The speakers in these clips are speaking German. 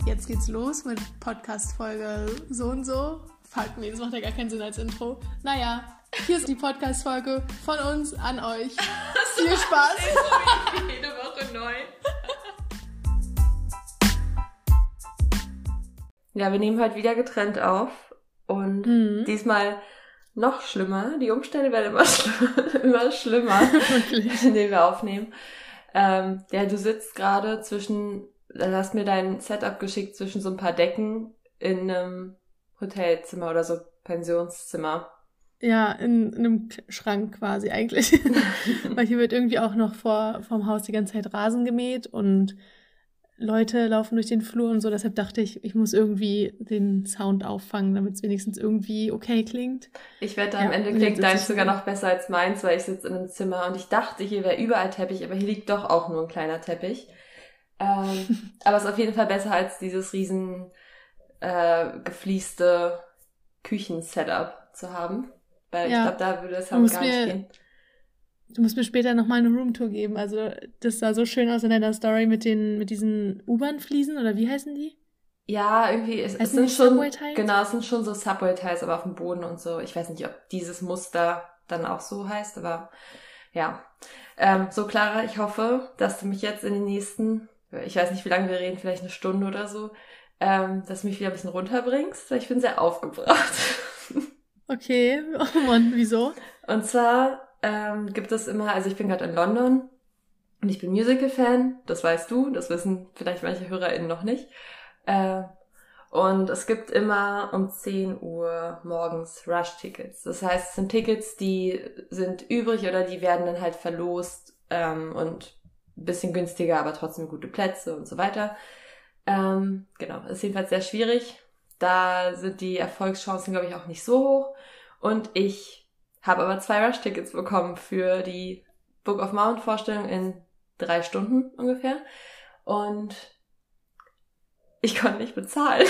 Jetzt geht's los mit Podcast-Folge so und so. Fuck, nee, das macht ja gar keinen Sinn als Intro. Naja, hier ist die Podcast-Folge von uns an euch. Viel Spaß. Jede Woche neu. Ja, wir nehmen heute wieder getrennt auf und diesmal noch schlimmer. Die Umstände werden immer schlimmer, indem wir aufnehmen. Ja, du sitzt gerade du hast mir dein Setup geschickt zwischen so ein paar Decken in einem Hotelzimmer oder so Pensionszimmer. Ja, in einem Schrank quasi eigentlich. Weil hier wird irgendwie auch noch vorm Haus die ganze Zeit Rasen gemäht und Leute laufen durch den Flur und so. Deshalb dachte ich muss irgendwie den Sound auffangen, damit es wenigstens irgendwie okay klingt. Ich wette, am Ende klingt deins sogar noch besser als meins, weil ich sitze in einem Zimmer und ich dachte, hier wäre überall Teppich, aber hier liegt doch auch nur ein kleiner Teppich. Aber es ist auf jeden Fall besser als dieses riesen geflieste Küchen-Setup zu haben. Weil ich glaube, da würde es halt gar nicht gehen. Du musst mir später nochmal eine Roomtour geben. Also das sah so schön aus in deiner Story mit diesen U-Bahn-Fliesen, oder wie heißen die? Ja, irgendwie, es sind schon, genau, es sind schon so Subway-Tiles, aber auf dem Boden und so. Ich weiß nicht, ob dieses Muster dann auch so heißt, aber ja. So, Clara, ich hoffe, dass du mich jetzt in den nächsten, ich weiß nicht, wie lange wir reden, vielleicht eine Stunde oder so, dass du mich wieder ein bisschen runterbringst, weil ich bin sehr aufgebracht. Okay, oh Mann, wieso? Und zwar gibt es immer, also ich bin gerade in London und ich bin Musical-Fan, das weißt du, das wissen vielleicht manche HörerInnen noch nicht. Und es gibt immer um 10 Uhr morgens Rush-Tickets. Das heißt, es sind Tickets, die sind übrig oder die werden dann halt verlost und ein bisschen günstiger, aber trotzdem gute Plätze und so weiter. Genau, ist jedenfalls sehr schwierig. Da sind die Erfolgschancen, glaube ich, auch nicht so hoch. Und ich habe aber 2 Rush-Tickets bekommen für die Book of Mount-Vorstellung in 3 Stunden ungefähr. Und ich konnte nicht bezahlen.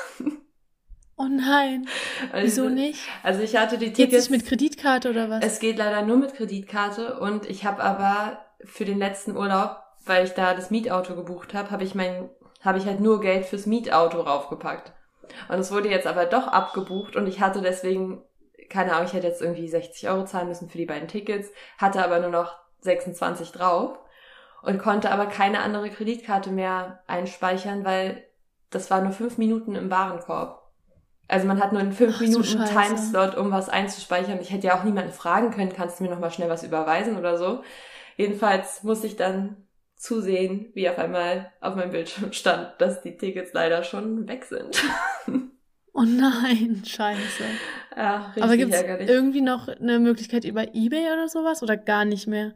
Oh nein, wieso nicht? Also ich hatte die Tickets... Geht es nicht mit Kreditkarte oder was? Es geht leider nur mit Kreditkarte und ich habe aber für den letzten Urlaub, weil ich da das Mietauto gebucht habe, habe ich halt nur Geld fürs Mietauto raufgepackt. Und es wurde jetzt aber doch abgebucht und ich hatte deswegen, keine Ahnung, ich hätte jetzt irgendwie 60 € zahlen müssen für die beiden Tickets, hatte aber nur noch 26 drauf und konnte aber keine andere Kreditkarte mehr einspeichern, weil das war nur 5 Minuten im Warenkorb. Also man hat nur einen 5 Minuten Timeslot, um was einzuspeichern. Ich hätte ja auch niemanden fragen können, kannst du mir nochmal schnell was überweisen oder so. Jedenfalls musste ich dann zusehen, wie auf einmal auf meinem Bildschirm stand, dass die Tickets leider schon weg sind. Oh nein, scheiße. Ja, richtig. Aber gibt's ärgerlich. irgendwie noch eine Möglichkeit über eBay oder sowas oder gar nicht mehr?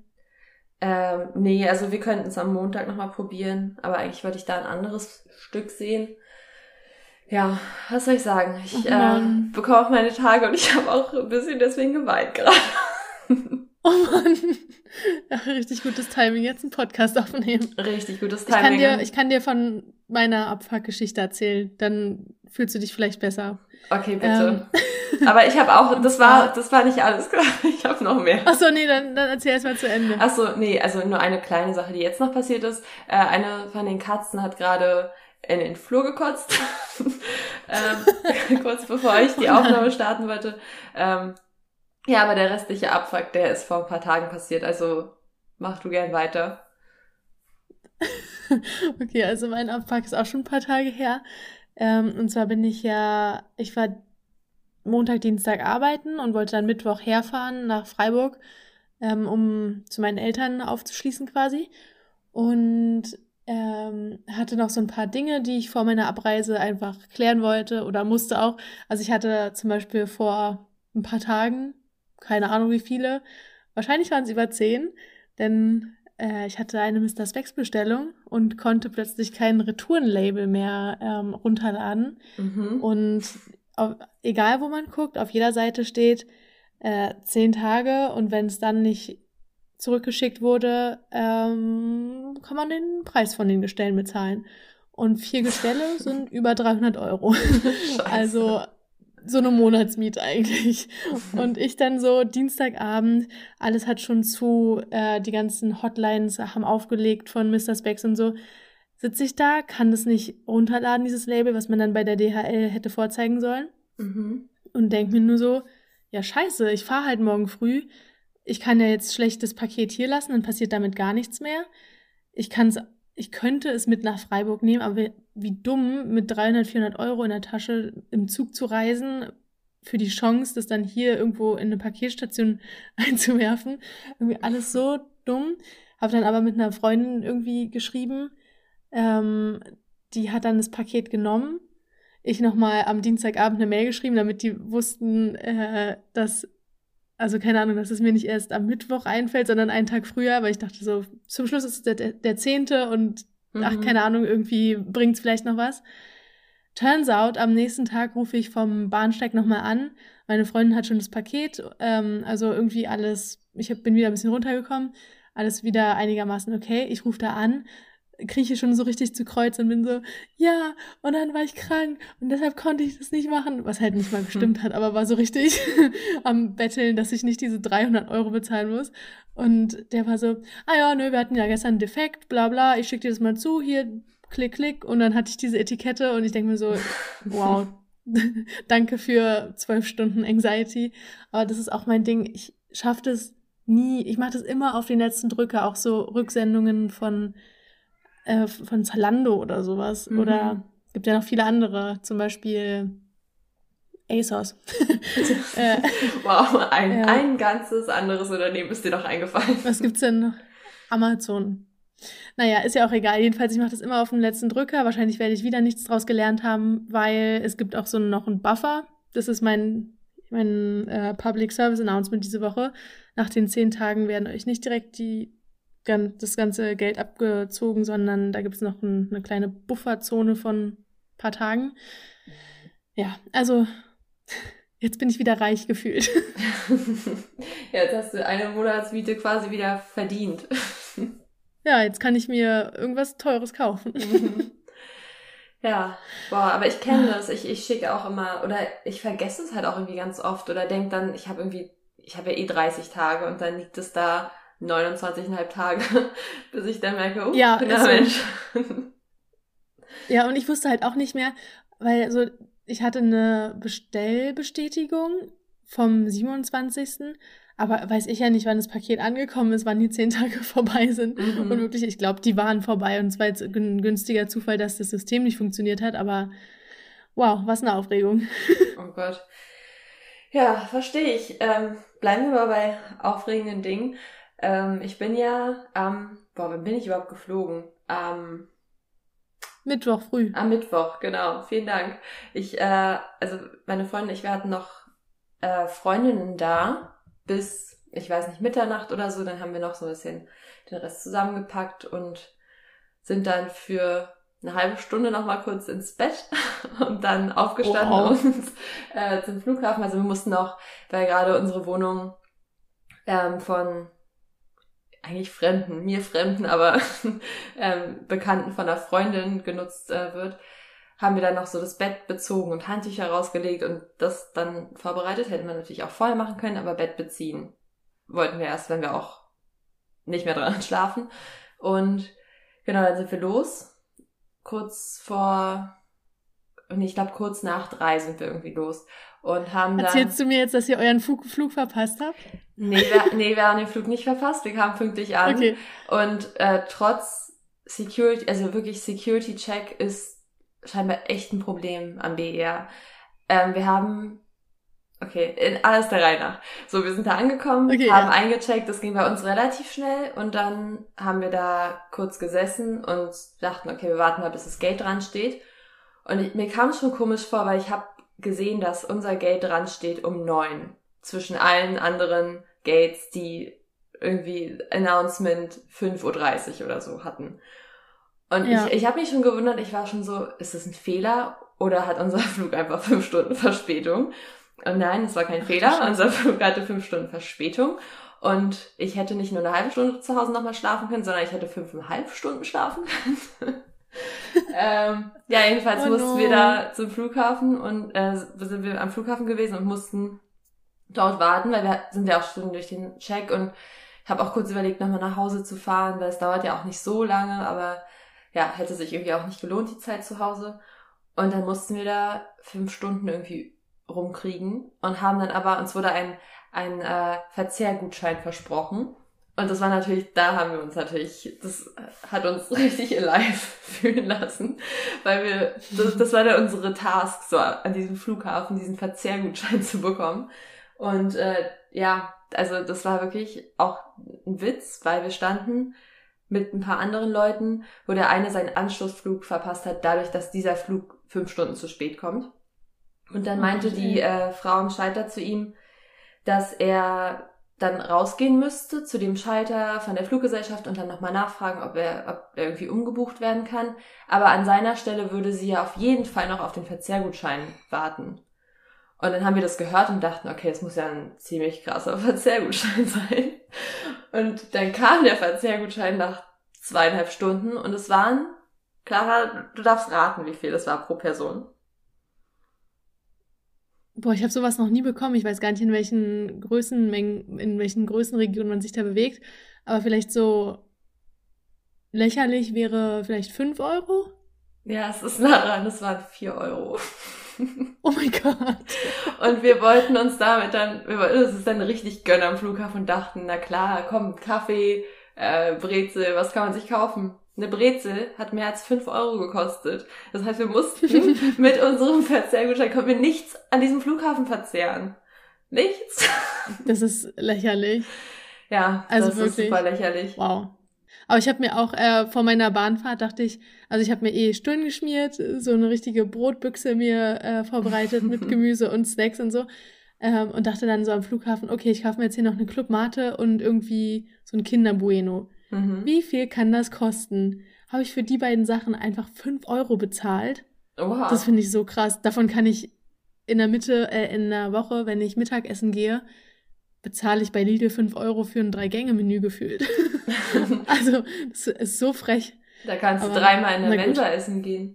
Nee, also wir könnten es am Montag nochmal probieren, aber eigentlich wollte ich da ein anderes Stück sehen. Ja, was soll ich sagen? Ich bekomme auch meine Tage und ich habe auch ein bisschen deswegen geweint gerade. Oh Mann. Ja, richtig gutes Timing, jetzt einen Podcast aufnehmen. Richtig gutes Timing. Ich kann dir von meiner Abfuck-Geschichte erzählen, dann fühlst du dich vielleicht besser. Okay, bitte. Aber ich habe auch, das war nicht alles klar, ich habe noch mehr. Achso, nee, dann erzähl erst mal zu Ende. Achso, nee, also nur eine kleine Sache, die jetzt noch passiert ist. Eine von den Katzen hat gerade in den Flur gekotzt, kurz bevor ich die Aufnahme starten wollte. Ja, aber der restliche Abfuck, der ist vor ein paar Tagen passiert, also mach du gern weiter. Okay, also mein Abfuck ist auch schon ein paar Tage her. Und zwar ich war Montag, Dienstag arbeiten und wollte dann Mittwoch herfahren nach Freiburg, um zu meinen Eltern aufzuschließen quasi. Und hatte noch so ein paar Dinge, die ich vor meiner Abreise einfach klären wollte oder musste auch. Also ich hatte zum Beispiel vor ein paar Tagen, keine Ahnung wie viele, wahrscheinlich waren es über 10, denn ich hatte eine Mr. Spex Bestellung und konnte plötzlich kein Retourenlabel mehr runterladen. Und egal wo man guckt, auf jeder Seite steht 10 Tage und wenn es dann nicht zurückgeschickt wurde, kann man den Preis von den Gestellen bezahlen. Und 4 Gestelle sind über 300 €. Also so eine Monatsmiete eigentlich. Und ich dann so Dienstagabend, alles hat schon zu, die ganzen Hotlines haben aufgelegt von Mr. Spex und so. sitze ich da, kann das nicht runterladen, dieses Label, was man dann bei der DHL hätte vorzeigen sollen. Und denke mir nur so, ja scheiße, ich fahre halt morgen früh. Ich kann ja jetzt schlecht das Paket hier lassen, dann passiert damit gar nichts mehr. Ich könnte es mit nach Freiburg nehmen, aber wie dumm, mit 300, 400 Euro in der Tasche im Zug zu reisen, für die Chance, das dann hier irgendwo in eine Paketstation einzuwerfen. Irgendwie alles so dumm. Habe dann aber mit einer Freundin irgendwie geschrieben, die hat dann das Paket genommen. Ich nochmal am Dienstagabend eine Mail geschrieben, damit die wussten, dass keine Ahnung, dass es mir nicht erst am Mittwoch einfällt, sondern einen Tag früher, weil ich dachte so, zum Schluss ist es der 10. und keine Ahnung, irgendwie bringt's vielleicht noch was. Turns out, am nächsten Tag rufe ich vom Bahnsteig nochmal an. Meine Freundin hat schon das Paket, also irgendwie alles, bin wieder ein bisschen runtergekommen, alles wieder einigermaßen okay. Ich rufe da an, krieche schon so richtig zu Kreuz und bin so, ja, und dann war ich krank und deshalb konnte ich das nicht machen, was halt nicht mal gestimmt hat, aber war so richtig am Betteln, dass ich nicht diese 300 Euro bezahlen muss. Und der war so, ja, nö, wir hatten ja gestern einen Defekt, bla bla, ich schicke dir das mal zu, hier, klick, klick, und dann hatte ich diese Etikette und ich denke mir so, wow, danke für 12 Stunden Anxiety, aber das ist auch mein Ding, ich schaffe das nie, ich mache das immer auf den letzten Drücker, auch so Rücksendungen von Zalando oder sowas. Oder gibt ja noch viele andere, zum Beispiel ASOS. Wow, ein ganzes anderes Unternehmen ist dir doch eingefallen. Was gibt's denn noch? Amazon. Naja, ist ja auch egal. Jedenfalls, ich mache das immer auf den letzten Drücker. Wahrscheinlich werde ich wieder nichts draus gelernt haben, weil es gibt auch so noch einen Buffer. Das ist mein Public Service Announcement diese Woche. Nach den 10 Tagen werden euch nicht direkt das ganze Geld abgezogen, sondern da gibt es noch eine kleine Bufferzone von ein paar Tagen. Ja, also jetzt bin ich wieder reich gefühlt. Ja, jetzt hast du eine Monatsmiete quasi wieder verdient. Ja, jetzt kann ich mir irgendwas Teures kaufen. Ja, boah, aber ich kenne das. Ich schicke auch immer, oder ich vergesse es halt auch irgendwie ganz oft oder denke dann, ich habe ja eh 30 Tage und dann liegt es da 29,5 Tage, bis ich dann merke, ja, Mensch. Ja, und ich wusste halt auch nicht mehr, weil so, ich hatte eine Bestellbestätigung vom 27. Aber weiß ich ja nicht, wann das Paket angekommen ist, wann die 10 Tage vorbei sind. Und wirklich, ich glaube, die waren vorbei. Und es war jetzt ein günstiger Zufall, dass das System nicht funktioniert hat. Aber wow, was eine Aufregung. Oh Gott. Ja, verstehe ich. Bleiben wir mal bei aufregenden Dingen. Ich bin ja wann bin ich überhaupt geflogen? Mittwoch früh. Am Mittwoch, genau. Vielen Dank. Also meine Freundin und ich, wir hatten noch Freundinnen da bis, ich weiß nicht, Mitternacht oder so. Dann haben wir noch so ein bisschen den Rest zusammengepackt und sind dann für eine halbe Stunde noch mal kurz ins Bett und dann aufgestanden und zum Flughafen. Also wir mussten noch, weil gerade unsere Wohnung von eigentlich mir Fremden, aber Bekannten von einer Freundin genutzt wird, haben wir dann noch so das Bett bezogen und Handtücher rausgelegt und das dann vorbereitet. Hätten wir natürlich auch vorher machen können, aber Bett beziehen wollten wir erst, wenn wir auch nicht mehr dran schlafen. Und genau, dann sind wir los. Kurz nach 3 sind wir irgendwie los. Und haben dann... Erzählst du mir jetzt, dass ihr euren Flug verpasst habt? Nee, wir haben den Flug nicht verpasst. Wir kamen pünktlich an. Okay. Und trotz Security, also wirklich Security-Check ist scheinbar echt ein Problem am BER. Wir haben... Okay, alles der Reihe nach. So, wir sind da angekommen, haben eingecheckt, das ging bei uns relativ schnell und dann haben wir da kurz gesessen und dachten, okay, wir warten mal, bis das Gate dran steht. Und mir kam es schon komisch vor, weil ich habe gesehen, dass unser Gate dran steht um 9. Zwischen allen anderen Gates, die irgendwie Announcement 5:30 Uhr oder so hatten. Und ich habe mich schon gewundert, ich war schon so, ist das ein Fehler oder hat unser Flug einfach 5 Stunden Verspätung? Und nein, es war kein Fehler. Unser Flug hatte 5 Stunden Verspätung. Und ich hätte nicht nur eine halbe Stunde zu Hause nochmal schlafen können, sondern ich hätte 5,5 Stunden schlafen können. Ja, jedenfalls mussten wir da zum Flughafen und sind wir am Flughafen gewesen und mussten dort warten, weil wir sind ja auch schon durch den Check und ich habe auch kurz überlegt, nochmal nach Hause zu fahren, weil es dauert ja auch nicht so lange, aber ja, hätte sich irgendwie auch nicht gelohnt, die Zeit zu Hause. Und dann mussten wir da 5 Stunden irgendwie rumkriegen und haben dann aber, uns wurde ein Verzehrgutschein versprochen. Und das war natürlich, da haben wir uns natürlich, das hat uns richtig alive fühlen lassen, weil das war dann unsere Task, so an diesem Flughafen diesen Verzehrgutschein zu bekommen. Und ja, also das war wirklich auch ein Witz, weil wir standen mit ein paar anderen Leuten, wo der eine seinen Anschlussflug verpasst hat, dadurch, dass dieser Flug 5 Stunden zu spät kommt. Und dann meinte die Frau am Schalter zu ihm, dass er dann rausgehen müsste zu dem Schalter von der Fluggesellschaft und dann nochmal nachfragen, ob er irgendwie umgebucht werden kann. Aber an seiner Stelle würde sie ja auf jeden Fall noch auf den Verzehrgutschein warten. Und dann haben wir das gehört und dachten, okay, es muss ja ein ziemlich krasser Verzehrgutschein sein. Und dann kam der Verzehrgutschein nach 2,5 Stunden und es waren, Clara, du darfst raten, wie viel es war pro Person. Boah, ich habe sowas noch nie bekommen. Ich weiß gar nicht, in welchen Größenmengen, in welchen Größenregionen man sich da bewegt. Aber vielleicht so lächerlich wäre vielleicht 5 Euro? Ja, es ist nah dran, es waren 4 Euro. Oh mein Gott. Und wir wollten uns damit dann, das ist dann richtig gönnen am Flughafen und dachten, na klar, komm, Kaffee, Brezel, was kann man sich kaufen? Eine Brezel hat mehr als 5 Euro gekostet. Das heißt, wir mussten mit unserem Verzehrgutschein, konnten wir nichts an diesem Flughafen verzehren. Nichts. Das ist lächerlich. Ja, Also das wirklich. ist super lächerlich. Wow. Aber ich habe mir auch vor meiner Bahnfahrt dachte ich, also ich habe mir Stullen geschmiert, so eine richtige Brotbüchse mir vorbereitet mit Gemüse und Snacks und so. Und dachte dann so am Flughafen, okay, ich kaufe mir jetzt hier noch eine Club Mate und irgendwie so ein Kinder Bueno. Wie viel kann das kosten? Habe ich für die beiden Sachen einfach 5 Euro bezahlt. Oha. Das finde ich so krass. Davon kann ich in der Woche, wenn ich Mittagessen gehe, bezahle ich bei Lidl 5 Euro für ein 3-Gänge-Menü gefühlt. Also, das ist so frech. Da kannst du Aber, 3-mal in der na gut. Mensa essen gehen.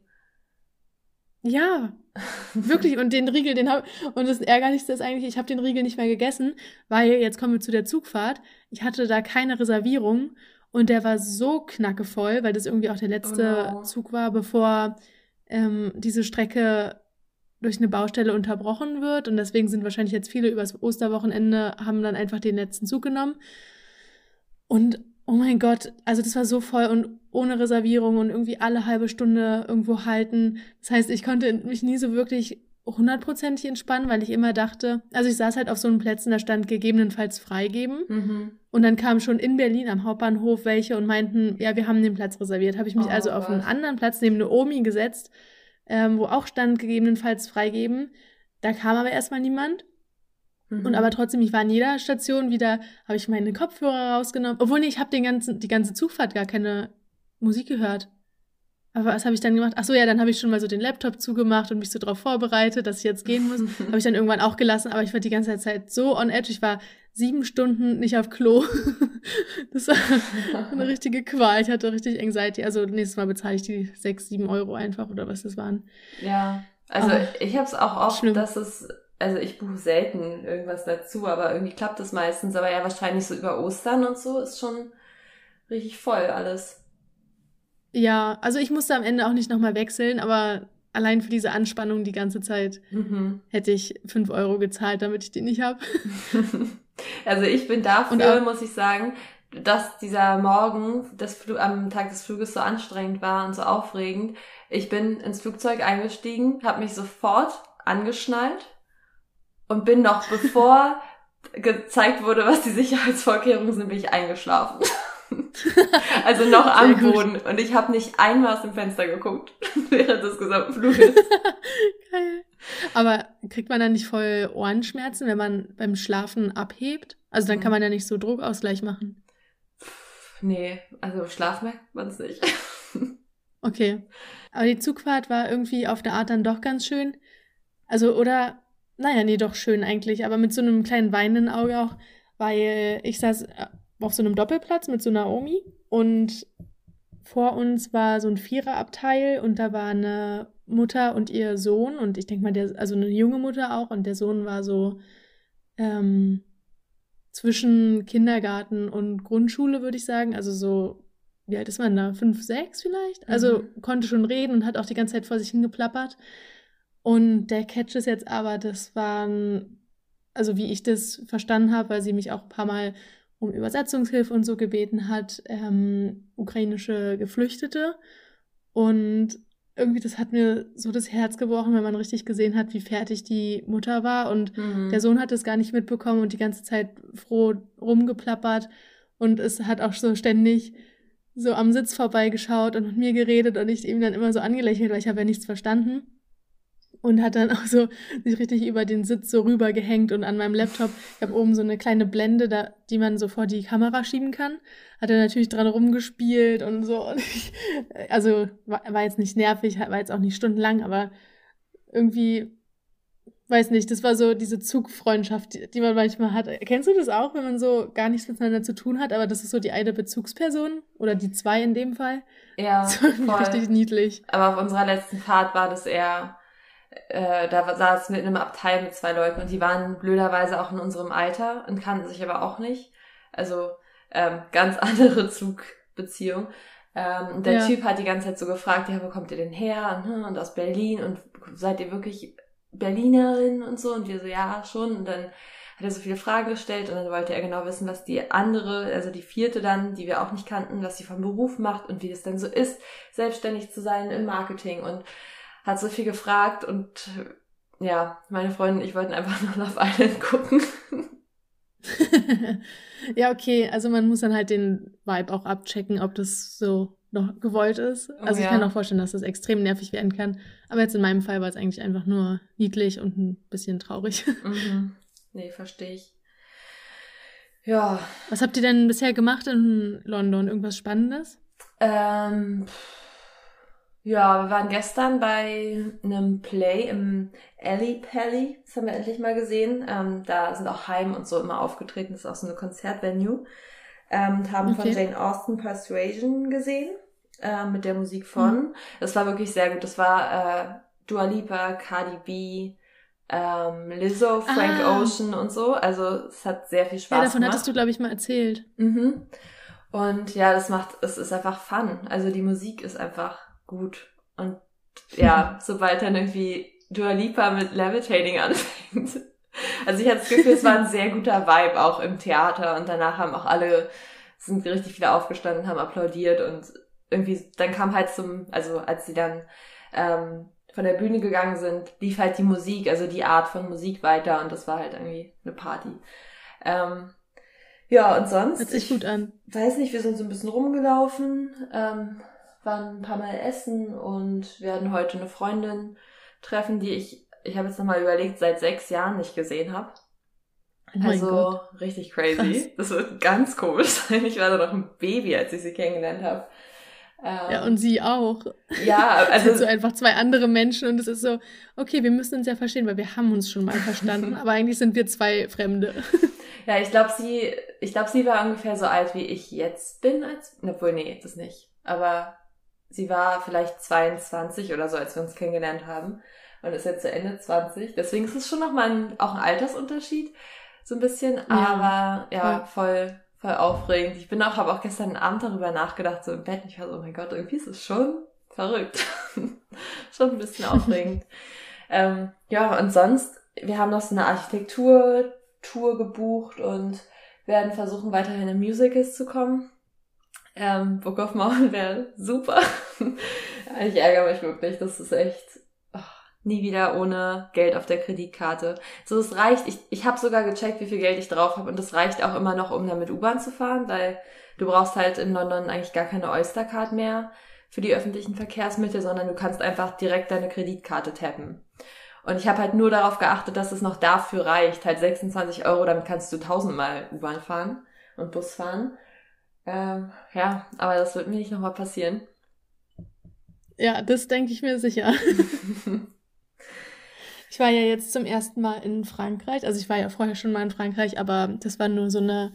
Ja, wirklich. Und den Riegel, und das Ärgerlichste ist eigentlich, ich habe den Riegel nicht mehr gegessen, weil, jetzt kommen wir zu der Zugfahrt, ich hatte da keine Reservierung und der war so knackevoll, weil das irgendwie auch der letzte Oh no. Zug war, bevor diese Strecke durch eine Baustelle unterbrochen wird. Und deswegen sind wahrscheinlich jetzt viele übers Osterwochenende, haben dann einfach den letzten Zug genommen. Und oh mein Gott, also das war so voll und ohne Reservierung und irgendwie alle halbe Stunde irgendwo halten. Das heißt, ich konnte mich nie so wirklich 100%ig entspannen, weil ich immer dachte, also ich saß halt auf so einen Plätzen, da stand gegebenenfalls freigeben. Und dann kamen schon in Berlin am Hauptbahnhof welche und meinten, ja, wir haben den Platz reserviert. Habe ich mich also auf einen anderen Platz neben eine Omi gesetzt, wo auch stand, gegebenenfalls freigeben. Da kam aber erstmal niemand. Und aber trotzdem, ich war an jeder Station wieder, habe ich meine Kopfhörer rausgenommen. Obwohl, nee, ich habe die ganze Zugfahrt gar keine Musik gehört. Aber was habe ich dann gemacht? Ach so, ja, dann habe ich schon mal so den Laptop zugemacht und mich so darauf vorbereitet, dass ich jetzt gehen muss. Habe ich dann irgendwann auch gelassen, aber ich war die ganze Zeit so on edge. Ich war 7 Stunden nicht auf Klo. Das war eine richtige Qual. Ich hatte richtig Anxiety. Also nächstes Mal bezahle ich die 6, 7 Euro einfach oder was das waren. Ja, also ich habe es auch oft, schlimm. dass es, also ich buche selten irgendwas dazu, aber irgendwie klappt es meistens. Aber ja, wahrscheinlich so über Ostern und so ist schon richtig voll alles. Ja, also ich musste am Ende auch nicht nochmal wechseln, aber allein für diese Anspannung die ganze Zeit hätte ich 5 Euro gezahlt, damit ich die nicht habe. Also ich bin dafür, muss ich sagen, dass dieser Morgen am Tag des Fluges so anstrengend war und so aufregend. Ich bin ins Flugzeug eingestiegen, habe mich sofort angeschnallt und bin noch, bevor gezeigt wurde, was die Sicherheitsvorkehrungen sind, bin ich eingeschlafen. Also noch am Boden. Und ich habe nicht einmal aus dem Fenster geguckt während des gesamten Fluges. Geil. Aber kriegt man dann nicht voll Ohrenschmerzen, wenn man beim Schlafen abhebt? Also dann kann man ja nicht so Druckausgleich machen. Nee, also im Schlaf merkt man es nicht. Okay. Aber die Zugfahrt war irgendwie auf eine Art dann doch ganz schön. Also, oder, naja, nee, doch schön eigentlich. Aber mit so einem kleinen weinenden Auge auch, weil ich saß auf so einem Doppelplatz mit so einer Omi und vor uns war so ein Viererabteil und da war eine Mutter und ihr Sohn und ich denke mal, also eine junge Mutter auch und der Sohn war so zwischen Kindergarten und Grundschule, würde ich sagen, also so wie alt ist man da? 5, 6 vielleicht? Also konnte schon reden und hat auch die ganze Zeit vor sich hingeplappert. Und der Catch ist jetzt aber, das waren, also wie ich das verstanden habe, weil sie mich auch ein paar Mal um Übersetzungshilfe und so gebeten hat, ukrainische Geflüchtete. Und irgendwie, das hat mir so das Herz gebrochen, wenn man richtig gesehen hat, wie fertig die Mutter war. Und der Sohn hat es gar nicht mitbekommen und die ganze Zeit froh rumgeplappert. Und es hat auch so ständig so am Sitz vorbeigeschaut und mit mir geredet und ich ihm dann immer so angelächelt, weil ich habe ja nichts verstanden. Und hat dann auch so sich richtig über den Sitz so rübergehängt und an meinem Laptop, ich habe oben so eine kleine Blende, da, die man so vor die Kamera schieben kann, hat er natürlich dran rumgespielt und so. Und also war jetzt nicht nervig, war jetzt auch nicht stundenlang, aber irgendwie, weiß nicht, das war so diese Zugfreundschaft, die man manchmal hat. Kennst du das auch, wenn man so gar nichts miteinander zu tun hat, aber das ist so die eine Bezugsperson oder die zwei in dem Fall? Ja, So richtig niedlich. Aber auf unserer letzten Fahrt war das eher, da saß mit einem Abteil mit 2 Leuten und die waren blöderweise auch in unserem Alter und kannten sich aber auch nicht. Also ganz andere Zugbeziehung. Der Typ hat die ganze Zeit so gefragt, ja, wo kommt ihr denn her? Und aus Berlin und seid ihr wirklich Berlinerin und so? Und wir so, ja, schon. Und dann hat er so viele Fragen gestellt und dann wollte er genau wissen, was die andere, also die 4. dann, die wir auch nicht kannten, was sie vom Beruf macht und wie das denn so ist, selbstständig zu sein im Marketing und hat so viel gefragt und ja, meine Freundin und ich wollten einfach nur Love Island gucken. Ja, okay, also man muss dann halt den Vibe auch abchecken, ob das so noch gewollt ist. Also ich kann auch vorstellen, dass das extrem nervig werden kann. Aber jetzt in meinem Fall war es eigentlich einfach nur niedlich und ein bisschen traurig. Nee, verstehe ich. Ja. Was habt ihr denn bisher gemacht in London? Irgendwas Spannendes? Ja, wir waren gestern bei einem Play im Alley Pally. Das haben wir endlich mal gesehen. Da sind auch Haim und so immer aufgetreten. Das ist auch so eine Konzertvenue. Haben von Jane Austen Persuasion gesehen. Mit der Musik von. Das war wirklich sehr gut. Das war Dua Lipa, Cardi B, Lizzo, Frank Ocean und so. Also es hat sehr viel Spaß gemacht. Ja, davon hattest du, glaube ich, mal erzählt. Und ja, es ist einfach Fun. Also die Musik ist einfach gut. Und ja, sobald dann irgendwie Dua Lipa mit Levitating anfängt. Also ich hatte das Gefühl, es war ein sehr guter Vibe auch im Theater und danach haben auch sind richtig viele aufgestanden, haben applaudiert und irgendwie, dann kam halt also als sie dann von der Bühne gegangen sind, lief halt die Musik, also die Art von Musik weiter und das war halt irgendwie eine Party. Ja, und sonst? Hört sich gut an. Weiß nicht, wir sind so ein bisschen rumgelaufen, waren ein paar Mal essen und werden heute eine Freundin treffen, die ich habe jetzt nochmal überlegt, seit 6 Jahren nicht gesehen habe. Oh also richtig crazy. Krass. Das wird ganz komisch sein. Ich war da noch ein Baby, als ich sie kennengelernt habe. Ja, und sie auch. Ja, also sind so einfach 2 andere Menschen und es ist so, okay, wir müssen uns ja verstehen, weil wir haben uns schon mal verstanden, aber eigentlich sind wir 2 Fremde. Ja, ich glaube, sie war ungefähr so alt, wie ich jetzt bin, obwohl, nee, das nicht. Aber sie war vielleicht 22 oder so, als wir uns kennengelernt haben und ist jetzt zu Ende 20. Deswegen ist es schon nochmal auch ein Altersunterschied, so ein bisschen, aber ja, voll aufregend. Ich habe auch gestern Abend darüber nachgedacht, so im Bett, und ich war so, oh mein Gott, irgendwie ist es schon verrückt. Schon ein bisschen aufregend. Ja, und sonst, wir haben noch so eine Architektur-Tour gebucht und werden versuchen, weiterhin in Musicals zu kommen. Book of Mormon wäre super. Ich ärgere mich wirklich, das ist echt nie wieder ohne Geld auf der Kreditkarte. So, es reicht, ich habe sogar gecheckt, wie viel Geld ich drauf habe und das reicht auch immer noch, um damit U-Bahn zu fahren, weil du brauchst halt in London eigentlich gar keine Oyster-Card mehr für die öffentlichen Verkehrsmittel, sondern du kannst einfach direkt deine Kreditkarte tappen. Und ich habe halt nur darauf geachtet, dass es noch dafür reicht, halt 26 €, damit kannst du 1000-mal U-Bahn fahren und Bus fahren. Ja, aber das wird mir nicht nochmal passieren. Ja, das denke ich mir sicher. Ich war ja jetzt zum ersten Mal in Frankreich. Also ich war ja vorher schon mal in Frankreich, aber das war nur so eine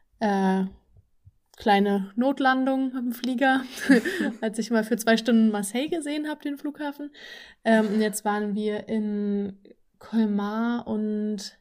kleine Notlandung am Flieger, als ich mal für 2 Stunden Marseille gesehen habe, den Flughafen. Und jetzt waren wir in Colmar und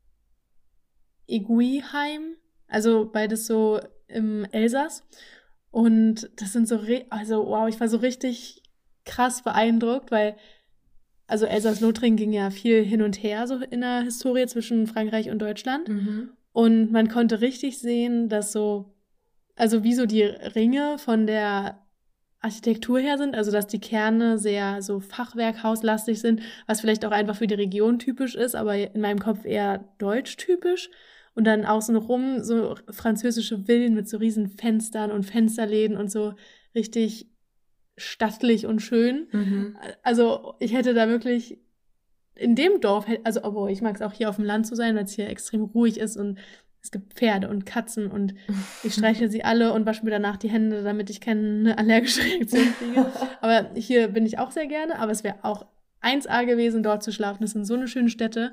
Eguisheim, also beides so im Elsass. Und das sind so, also wow, ich war so richtig krass beeindruckt, weil, also Elsass-Lothringen ging ja viel hin und her so in der Historie zwischen Frankreich und Deutschland. Und man konnte richtig sehen, dass so, also wie so die Ringe von der Architektur her sind, also dass die Kerne sehr so fachwerkhauslastig sind, was vielleicht auch einfach für die Region typisch ist, aber in meinem Kopf eher deutsch-typisch. Und dann außenrum so französische Villen mit so riesen Fenstern und Fensterläden und so richtig stattlich und schön. Also ich hätte da wirklich in dem Dorf, also obwohl ich mag es auch hier auf dem Land zu sein, weil es hier extrem ruhig ist und es gibt Pferde und Katzen und ich streiche sie alle und wasche mir danach die Hände, damit ich keine allergische Reaktion kriege. Aber hier bin ich auch sehr gerne, aber es wäre auch 1A gewesen, dort zu schlafen. Das sind so eine schöne Städte.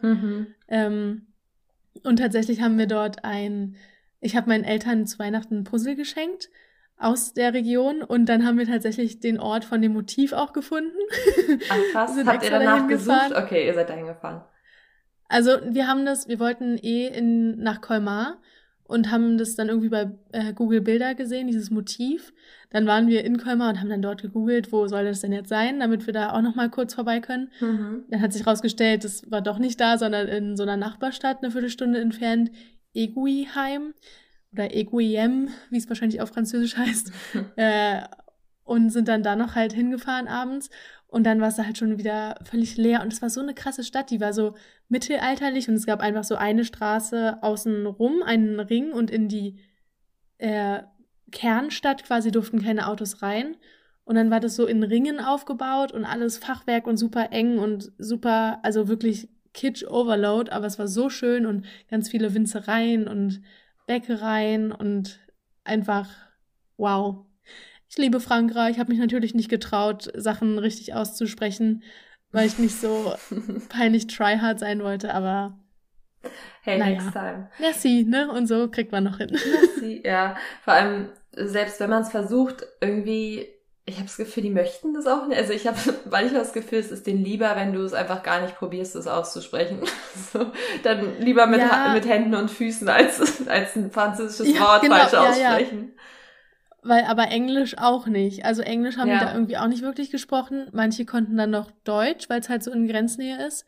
Und tatsächlich haben wir dort ich habe meinen Eltern zu Weihnachten ein Puzzle geschenkt aus der Region und dann haben wir tatsächlich den Ort von dem Motiv auch gefunden. Ach krass, habt ihr danach gesucht? Okay, ihr seid dahin gefahren. Also wir wollten nach Colmar und haben das dann irgendwie bei Google Bilder gesehen, dieses Motiv. Dann waren wir in Colmar und haben dann dort gegoogelt, wo soll das denn jetzt sein, damit wir da auch noch mal kurz vorbei können. Dann hat sich rausgestellt, das war doch nicht da, sondern in so einer Nachbarstadt, eine Viertelstunde entfernt, Eguisheim oder Eguiem, wie es wahrscheinlich auf Französisch heißt. Und sind dann da noch halt hingefahren abends. Und dann war es da halt schon wieder völlig leer. Und es war so eine krasse Stadt, die war so mittelalterlich. Und es gab einfach so eine Straße außen rum, einen Ring. Und in die Kernstadt quasi durften keine Autos rein. Und dann war das so in Ringen aufgebaut und alles Fachwerk und super eng und super, also wirklich Kitsch-Overload. Aber es war so schön und ganz viele Winzereien und Bäckereien und einfach wow. Ich liebe Frankreich. Ich habe mich natürlich nicht getraut, Sachen richtig auszusprechen, weil ich nicht so peinlich tryhard sein wollte, aber hey, next time. Merci, ne? Und so kriegt man noch hin. Merci, ja. Vor allem, selbst wenn man es versucht, irgendwie, ich habe das Gefühl, die möchten das auch nicht. Also ich habe manchmal das Gefühl, es ist denen lieber, wenn du es einfach gar nicht probierst, es auszusprechen. So, dann lieber mit Händen und Füßen als ein französisches Wort falsch aussprechen. Ja. Weil aber Englisch auch nicht. Also Englisch haben die da irgendwie auch nicht wirklich gesprochen. Manche konnten dann noch Deutsch, weil es halt so in Grenznähe ist.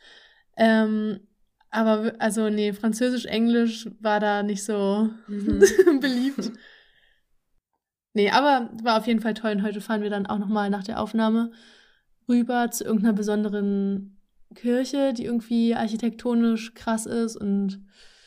Aber also nee, Französisch, Englisch war da nicht so beliebt. Nee, aber war auf jeden Fall toll. Und heute fahren wir dann auch nochmal nach der Aufnahme rüber zu irgendeiner besonderen Kirche, die irgendwie architektonisch krass ist. Und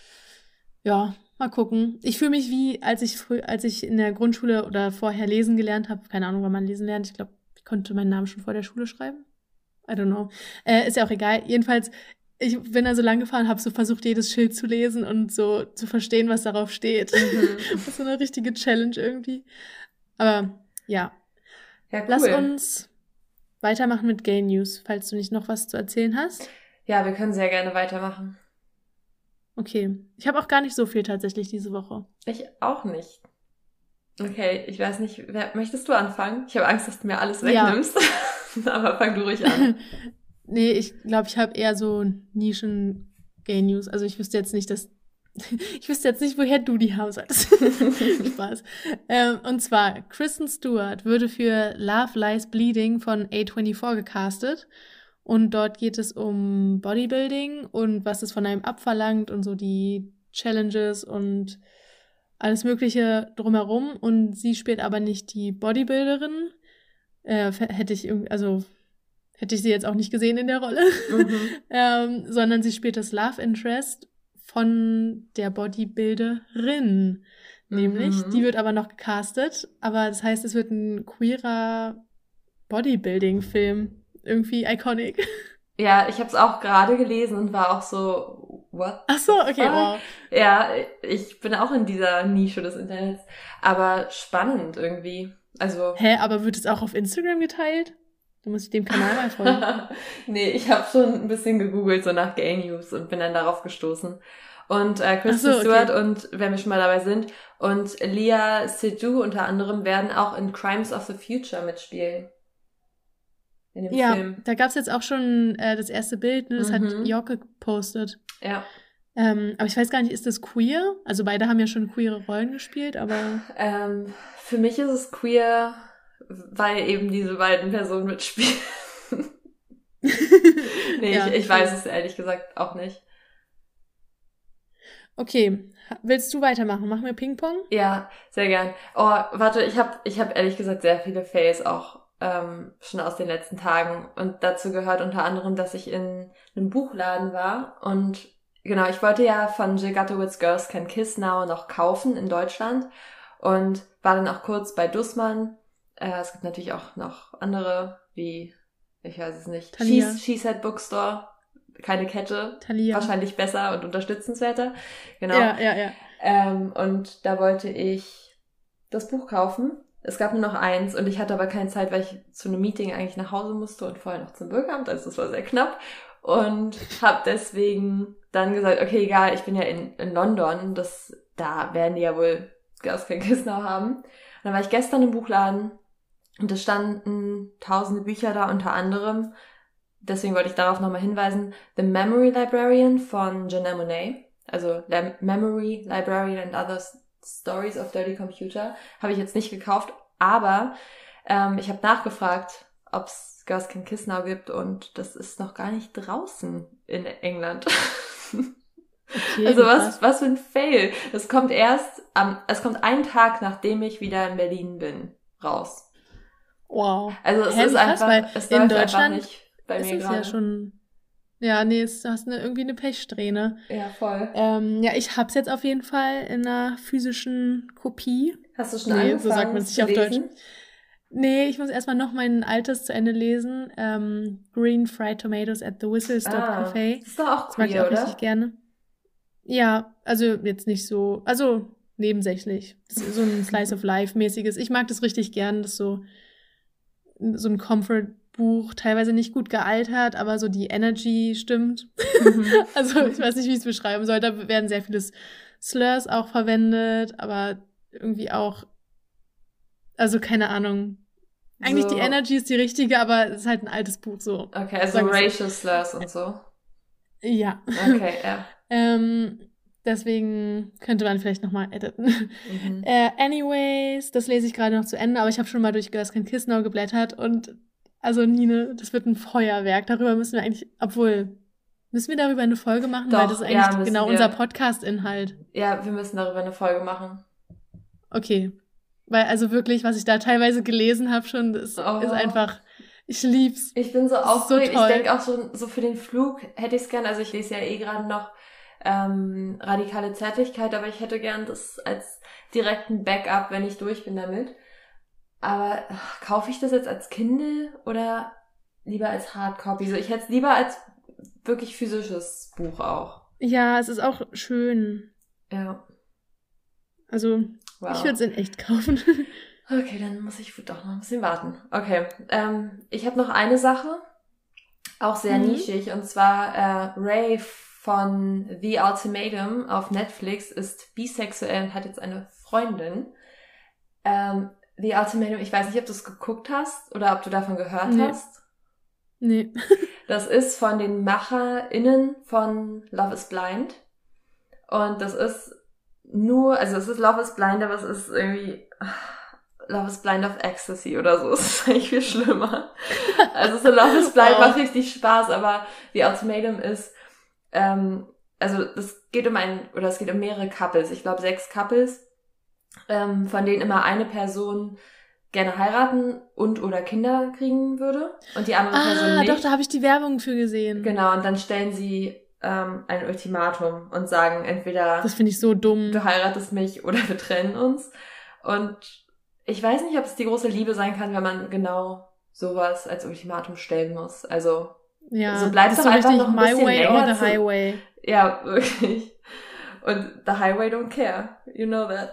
ja, mal gucken. Ich fühle mich wie, als ich in der Grundschule oder vorher lesen gelernt habe. Keine Ahnung, wann man lesen lernt. Ich glaube, ich konnte meinen Namen schon vor der Schule schreiben. I don't know. Ist ja auch egal. Jedenfalls, ich bin da so lang gefahren, habe so versucht, jedes Schild zu lesen und so zu verstehen, was darauf steht. Das ist so eine richtige Challenge irgendwie. Aber ja. Ja, cool. Lass uns weitermachen mit Gay News, falls du nicht noch was zu erzählen hast. Ja, wir können sehr gerne weitermachen. Okay. Ich habe auch gar nicht so viel tatsächlich diese Woche. Ich auch nicht. Okay, ich weiß nicht, möchtest du anfangen? Ich habe Angst, dass du mir alles wegnimmst. Ja. Aber fang du ruhig an. Nee, ich glaube, ich habe eher so Nischen-Gay-News. Also ich wüsste jetzt nicht, woher du die haben solltest. Spaß. Und zwar, Kristen Stewart würde für Love Lies Bleeding von A24 gecastet. Und dort geht es um Bodybuilding und was es von einem abverlangt und so die Challenges und alles Mögliche drumherum. Und sie spielt aber nicht die Bodybuilderin. Hätte ich sie jetzt auch nicht gesehen in der Rolle. Sondern sie spielt das Love Interest von der Bodybuilderin. Nämlich, die wird aber noch gecastet. Aber das heißt, es wird ein queerer Bodybuilding-Film. Irgendwie iconic. Ja, ich habe es auch gerade gelesen und war auch so, what? Ach so, okay, wow. Ja, ich bin auch in dieser Nische des Internets. Aber spannend irgendwie. Also. Hä, aber wird es auch auf Instagram geteilt? Du musst dem Kanal mal folgen. Nee, ich habe schon ein bisschen gegoogelt, so nach Gay News und bin dann darauf gestoßen. Und Kristen Stewart und, wenn wir schon mal dabei sind, und Lea Seydoux unter anderem werden auch in Crimes of the Future mitspielen. In dem Film. Da gab's jetzt auch schon das erste Bild, ne? Das hat Jocke gepostet. Ja. Aber ich weiß gar nicht, ist das queer? Also beide haben ja schon queere Rollen gespielt, aber... Für mich ist es queer, weil eben diese beiden Personen mitspielen. Nee, Ja, ich weiß es ehrlich gesagt auch nicht. Okay, willst du weitermachen? Machen wir Ping-Pong? Ja, sehr gern. Oh, warte, ich hab ehrlich gesagt sehr viele Fails auch schon aus den letzten Tagen. Und dazu gehört unter anderem, dass ich in einem Buchladen war. Und genau, ich wollte ja von Jill Gutowitz Girls Can Kiss Now noch kaufen in Deutschland. Und war dann auch kurz bei Dussmann. Es gibt natürlich auch noch andere, wie, ich weiß es nicht, Thalia. She Said Bookstore. Keine Kette. Thalia. Wahrscheinlich besser und unterstützenswerter. Genau. Ja. Und da wollte ich das Buch kaufen. Es gab nur noch eins und ich hatte aber keine Zeit, weil ich zu einem Meeting eigentlich nach Hause musste und vorher noch zum Bürgeramt, also das war sehr knapp. Und habe deswegen dann gesagt, okay, egal, ich bin ja in London, da werden die ja wohl Girls Can Kiss Now haben. Und dann war ich gestern im Buchladen und es standen tausende Bücher da, unter anderem, deswegen wollte ich darauf nochmal hinweisen, The Memory Librarian von Janelle Monáe. Also Memory Librarian and Other Stories of Dirty Computer. Habe ich jetzt nicht gekauft, aber ich habe nachgefragt, ob es Girls Can Kiss Now gibt und das ist noch gar nicht draußen in England. Okay, also krass. was für ein Fail. Es kommt einen Tag, nachdem ich wieder in Berlin bin, raus. Wow. Also es Hä, ist wie krass, einfach, weil es in läuft einfach Deutschland nicht bei ist mir es gerade. ja schon. Ja, nee, du hast irgendwie eine Pechsträhne. Ja, voll. Ja, ich hab's jetzt auf jeden Fall in einer physischen Kopie. Hast du schon Nee, angefangen so sagt man es zu nicht auf Deutsch. lesen? Nee, ich muss erstmal noch mein altes zu Ende lesen. Green Fried Tomatoes at the Whistle Stop Cafe. Das ist doch auch Das mag ich queer, auch oder? richtig gerne. Ja, also jetzt nicht so, also nebensächlich. Das ist so ein Slice of Life-mäßiges. Ich mag das richtig gern, das so ein Comfort-Buch, teilweise nicht gut gealtert, aber so die Energy stimmt. Also ich weiß nicht, wie ich es beschreiben soll. Da werden sehr viele Slurs auch verwendet, aber irgendwie auch, also keine Ahnung. Eigentlich So. die Energy ist die richtige, aber es ist halt ein altes Buch so. Okay, also Sagen wir so. Racial Slurs und so. Ja. Okay, ja. Deswegen könnte man vielleicht nochmal editen. Anyways, das lese ich gerade noch zu Ende, aber ich habe schon mal durch Girls Can Kiss Now geblättert und also Nine, das wird ein Feuerwerk. Darüber müssen wir eigentlich, müssen wir darüber eine Folge machen? Doch, weil das ist ja, eigentlich müssen genau wir. unser Podcast-Inhalt. Ja, wir müssen darüber eine Folge machen. Okay. Weil also wirklich, was ich da teilweise gelesen habe schon, das ist einfach, ich lieb's. Ich bin so Das ist so aufgeregt. toll. Ich denke auch schon, so für den Flug hätte ich es gern, also ich lese ja eh gerade noch radikale Zärtlichkeit, aber ich hätte gern das als direkten Backup, wenn ich durch bin damit. Aber kaufe ich das jetzt als Kindle oder lieber als Hardcopy? So, ich hätte es lieber als wirklich physisches Buch auch. Ja, es ist auch schön. Ja. Also, Wow. ich würde es in echt kaufen. Okay, dann muss ich doch noch ein bisschen warten. Okay, ich habe noch eine Sache, auch sehr nischig, und zwar Ray von The Ultimatum auf Netflix ist bisexuell und hat jetzt eine Freundin. The Ultimatum, ich weiß nicht, ob du es geguckt hast oder ob du davon gehört hast. Nee. Das ist von den MacherInnen von Love is Blind. Und das ist es ist Love is Blind, aber es ist irgendwie Love is Blind of Ecstasy oder so. Es ist eigentlich viel schlimmer. Also so Love is Blind macht richtig Spaß, aber The Ultimatum ist, also es geht um mehrere Couples. Ich glaube 6 Couples, von denen immer eine Person gerne heiraten und oder Kinder kriegen würde und die andere Person nicht. Doch, da habe ich die Werbung für gesehen. Genau, und dann stellen sie ein Ultimatum und sagen entweder das finde ich so dumm. Du heiratest mich oder wir trennen uns. Und ich weiß nicht, ob es die große Liebe sein kann, wenn man genau sowas als Ultimatum stellen muss. Also ja, so bleibt das doch ist so einfach richtig noch ein my bisschen way länger or the highway. Ja, wirklich. Und the highway don't care. You know that.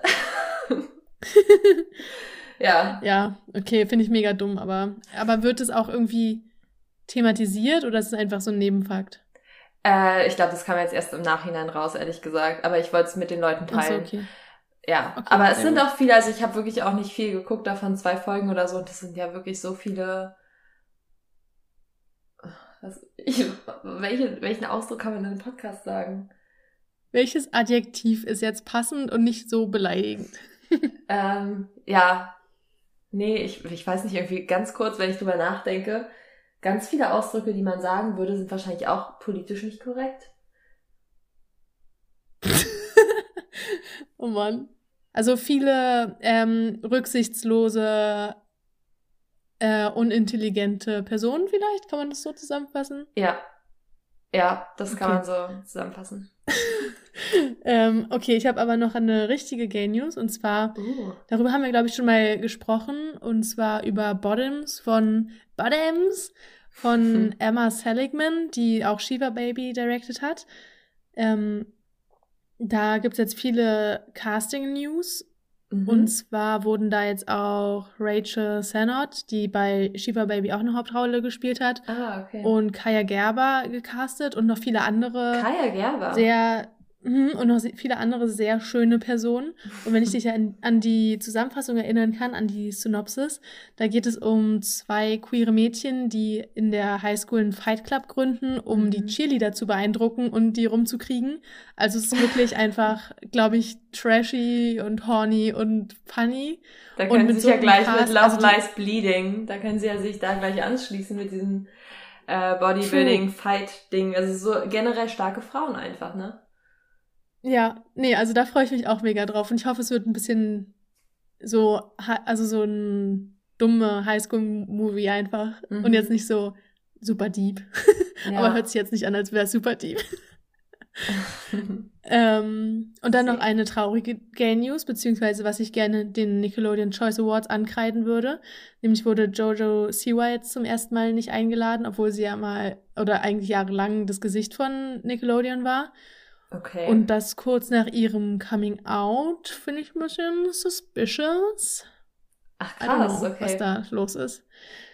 Ja. Ja, okay, finde ich mega dumm, aber wird es auch irgendwie thematisiert oder ist es einfach so ein Nebenfakt? Ich glaube, das kam jetzt erst im Nachhinein raus, ehrlich gesagt. Aber ich wollte es mit den Leuten teilen. Ach so, okay. Ja, Okay, aber es sehr sind gut. auch viele, also ich habe wirklich auch nicht viel geguckt, davon 2 Folgen oder so. Und das sind ja wirklich so viele. Welchen Ausdruck kann man in einem Podcast sagen? Welches Adjektiv ist jetzt passend und nicht so beleidigend? Ja, nee, ich weiß nicht, irgendwie ganz kurz, wenn ich drüber nachdenke, ganz viele Ausdrücke, die man sagen würde, sind wahrscheinlich auch politisch nicht korrekt. Oh Mann. Also viele rücksichtslose, unintelligente Personen vielleicht, kann man das so zusammenfassen? Ja, das kann Okay. man so zusammenfassen. Okay, ich habe aber noch eine richtige Gay News und zwar, darüber haben wir, glaube ich, schon mal gesprochen und zwar über Bottoms von Emma Seligman, die auch Shiva Baby directed hat. Da gibt es jetzt viele Casting-News. Und zwar wurden da jetzt auch Rachel Sennott, die bei Shiva Baby auch eine Hauptrolle gespielt hat, okay. und Kaya Gerber gecastet und noch viele andere Kaya Gerber? viele andere sehr schöne Personen. Und wenn ich dich an die Zusammenfassung erinnern kann, an die Synopsis, da geht es um 2 queere Mädchen, die in der Highschool einen Fight Club gründen, um die Cheerleader zu beeindrucken und die rumzukriegen. Also es ist wirklich einfach, glaube ich, trashy und horny und funny. Da können mit sie sich so ja einem gleich Cast, mit Love also Lies Bleeding, da können sie ja sich da gleich anschließen mit diesem Bodybuilding-Fight-Ding. Also so generell starke Frauen einfach, ne? Ja, nee, also da freue ich mich auch mega drauf und ich hoffe, es wird ein bisschen so, also so ein dumme Highschool-Movie einfach und jetzt nicht so super deep. Ja. Aber hört sich jetzt nicht an, als wäre es super deep. Und dann noch eine traurige Gay News, beziehungsweise was ich gerne den Nickelodeon Choice Awards ankreiden würde. Nämlich wurde Jojo Siwa jetzt zum ersten Mal nicht eingeladen, obwohl sie ja mal, oder eigentlich jahrelang das Gesicht von Nickelodeon war. Okay. Und das kurz nach ihrem Coming Out finde ich ein bisschen suspicious. Ach I don't krass, know, okay. was da los ist.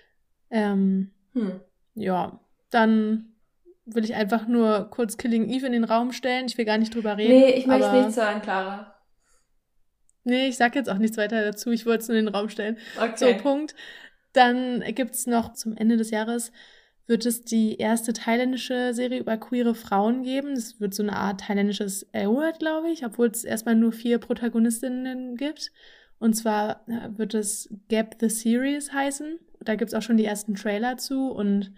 Ja, dann will ich einfach nur kurz Killing Eve in den Raum stellen. Ich will gar nicht drüber reden. Nee, ich möchte nichts hören, Clara. Nee, ich sag jetzt auch nichts weiter dazu. Ich wollte es nur in den Raum stellen. Okay. So, Punkt. Dann gibt's noch zum Ende des Jahres wird es die erste thailändische Serie über queere Frauen geben. Es wird so eine Art thailändisches L-Word, glaube ich, obwohl es erstmal nur 4 Protagonistinnen gibt. Und zwar wird es Gap the Series heißen. Da gibt's auch schon die ersten Trailer zu und